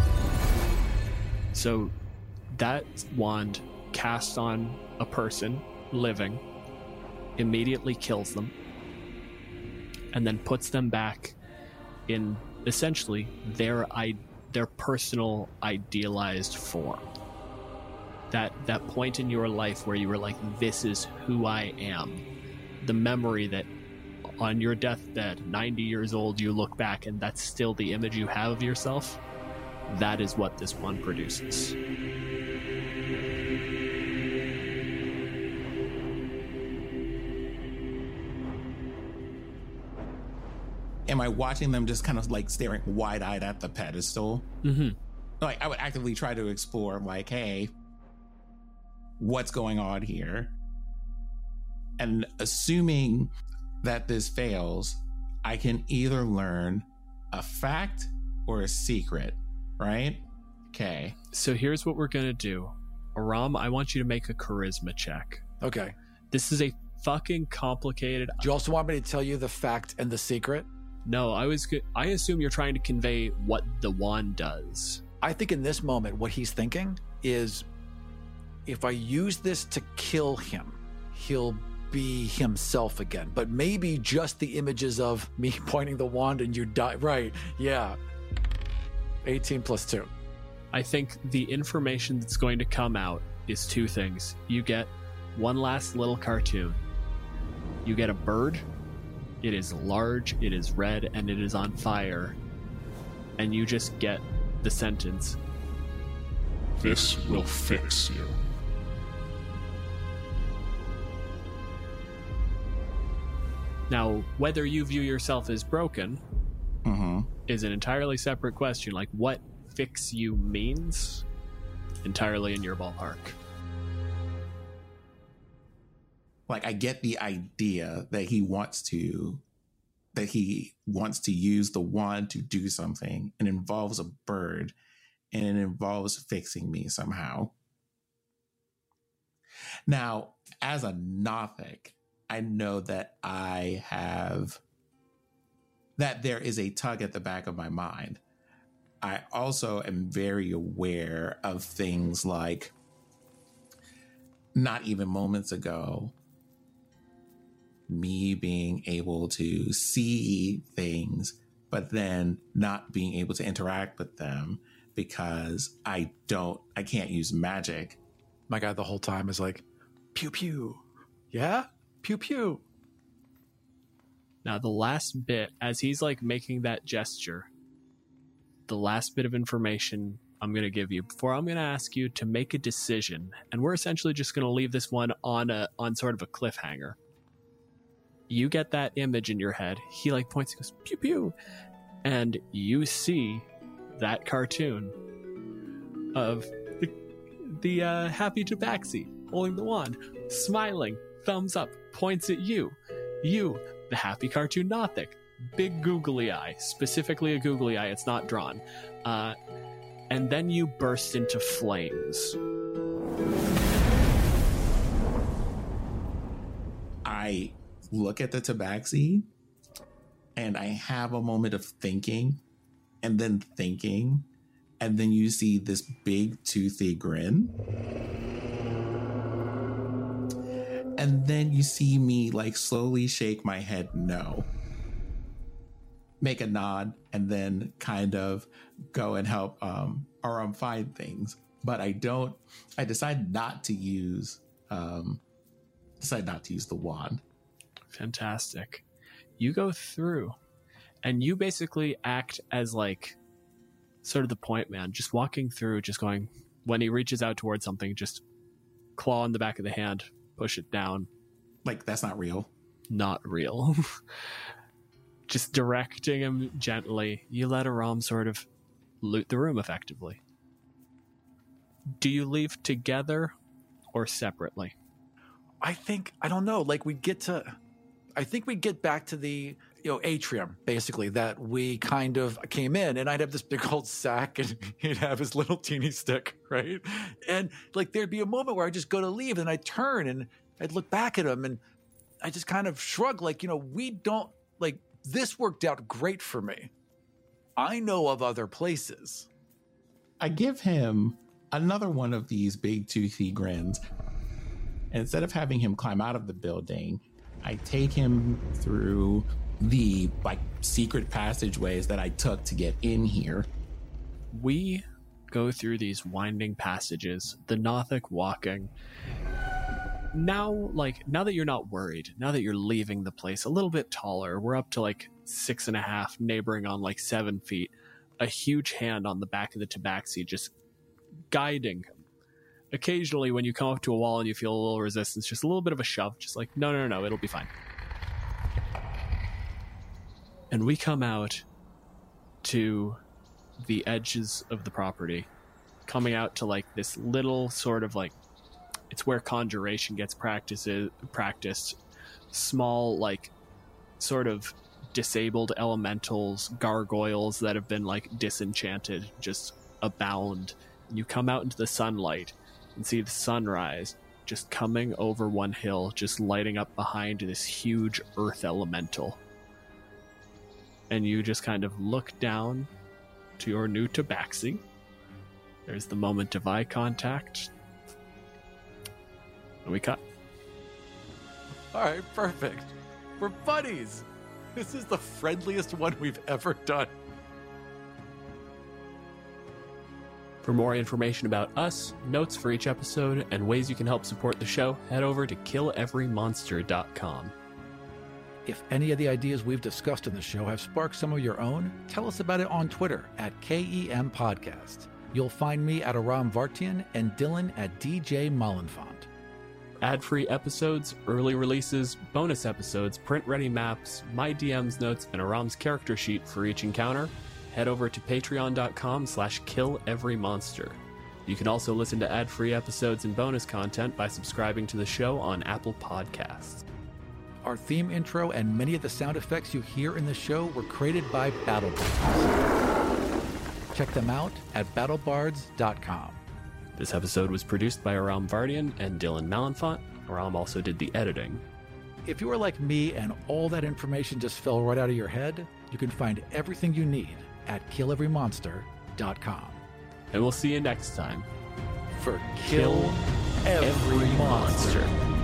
So that wand cast on a person living immediately kills them and then puts them back in essentially their I, their personal idealized form. That that point in your life where you were like, this is who I am. The memory that on your deathbed, ninety years old, you look back and that's still the image you have of yourself. That is what this one produces. Am I watching them just kind of like staring wide-eyed at the pedestal? Mm-hmm. Like, I would actively try to explore, like, hey, what's going on here? And assuming that this fails, I can either learn a fact or a secret, right? Okay. So here's what we're going to do. Aram, I want you to make a charisma check. Okay. This is a fucking complicated... Do you also want me to tell you the fact and the secret? No, I was. I assume you're trying to convey what the wand does. I think in this moment, what he's thinking is, if I use this to kill him, he'll be himself again. But maybe just the images of me pointing the wand and you die. Right. Yeah. eighteen plus two. I think the information that's going to come out is two things. You get one last little cartoon. You get a bird. It is large, it is red, and it is on fire. And you just get the sentence, "This will fix you." Now, whether you view yourself as broken Mm-hmm. is an entirely separate question. Like, what fix you means, entirely in your ballpark. Like, I get the idea that he wants to, that he wants to use the wand to do something. It involves a bird, and it involves fixing me somehow. Now, as a Nothic, I know that I have, that there is a tug at the back of my mind. I also am very aware of things like, not even moments ago, me being able to see things, but then not being able to interact with them because I don't, I can't use magic. My guy the whole time is like, pew pew. Yeah? Pew pew. Now, the last bit, as he's like making that gesture, the last bit of information I'm going to give you before I'm going to ask you to make a decision. And we're essentially just going to leave this one on a, on sort of a cliffhanger. You get that image in your head. He like points and goes, pew pew. And you see that cartoon of the, the uh, happy Tabaxi holding the wand, smiling, thumbs up, points at you. You, the happy cartoon Nothic, big googly eye, specifically a googly eye, it's not drawn. Uh, and then you burst into flames. I look at the Tabaxi and I have a moment of thinking and then thinking, and then you see this big toothy grin. And then you see me like slowly shake my head no, make a nod, and then kind of go and help um, Aram find things. But I don't, I decide not to use, um, decide not to use the wand. Fantastic. You go through and you basically act as like sort of the point man, just walking through, just going, when he reaches out towards something, just claw in the back of the hand, push it down. Like, that's not real. Not real. Just directing him gently. You let Aram sort of loot the room effectively. Do you leave together or separately? I think, I don't know, like we get to, I think we get back to the, you know, atrium, basically, that we kind of came in, and I'd have this big old sack and he'd have his little teeny stick, right? And like, there'd be a moment where I just go to leave and I'd turn and I'd look back at him and I just kind of shrug, like, you know, we don't, like, this worked out great for me. I know of other places. I give him another one of these big toothy grins. Instead of having him climb out of the building, I take him through the like secret passageways that I took to get in here. We go through these winding passages, the Nothic walking. Now, like, now that you're not worried, now that you're leaving the place a little bit taller, we're up to like six and a half, neighboring on like seven feet, a huge hand on the back of the Tabaxi just guiding him. Occasionally, when you come up to a wall and you feel a little resistance, just a little bit of a shove, just like, no, no, no, no, it'll be fine. And we come out to the edges of the property, coming out to like this little sort of like, it's where conjuration gets practiced, practiced. Small, like, sort of disabled elementals, gargoyles that have been like disenchanted, just abound. You come out into the sunlight and see the sunrise just coming over one hill, just lighting up behind this huge earth elemental. And you just kind of look down to your new Tabaxi. There's the moment of eye contact. And we cut. All right, perfect. We're buddies. This is the friendliest one we've ever done. For more information about us, notes for each episode, and ways you can help support the show, head over to kill every monster dot com. If any of the ideas we've discussed in the show have sparked some of your own, tell us about it on Twitter at K E M Podcast. You'll find me at Aram Vartian and Dylan at D J Mollenfont. Ad-free episodes, early releases, bonus episodes, print-ready maps, my D M's notes, and Aram's character sheet for each encounter, head over to patreon.com slash kill-every-monster. You can also listen to ad-free episodes and bonus content by subscribing to the show on Apple Podcasts. Our theme intro and many of the sound effects you hear in the show were created by BattleBards. Check them out at battle bards dot com. This episode was produced by Aram Vartian and Dylan Mollenfont. Aram also did the editing. If you are like me and all that information just fell right out of your head, you can find everything you need at kill every monster dot com. And we'll see you next time For Kill Kill Every Every Monster. Monster.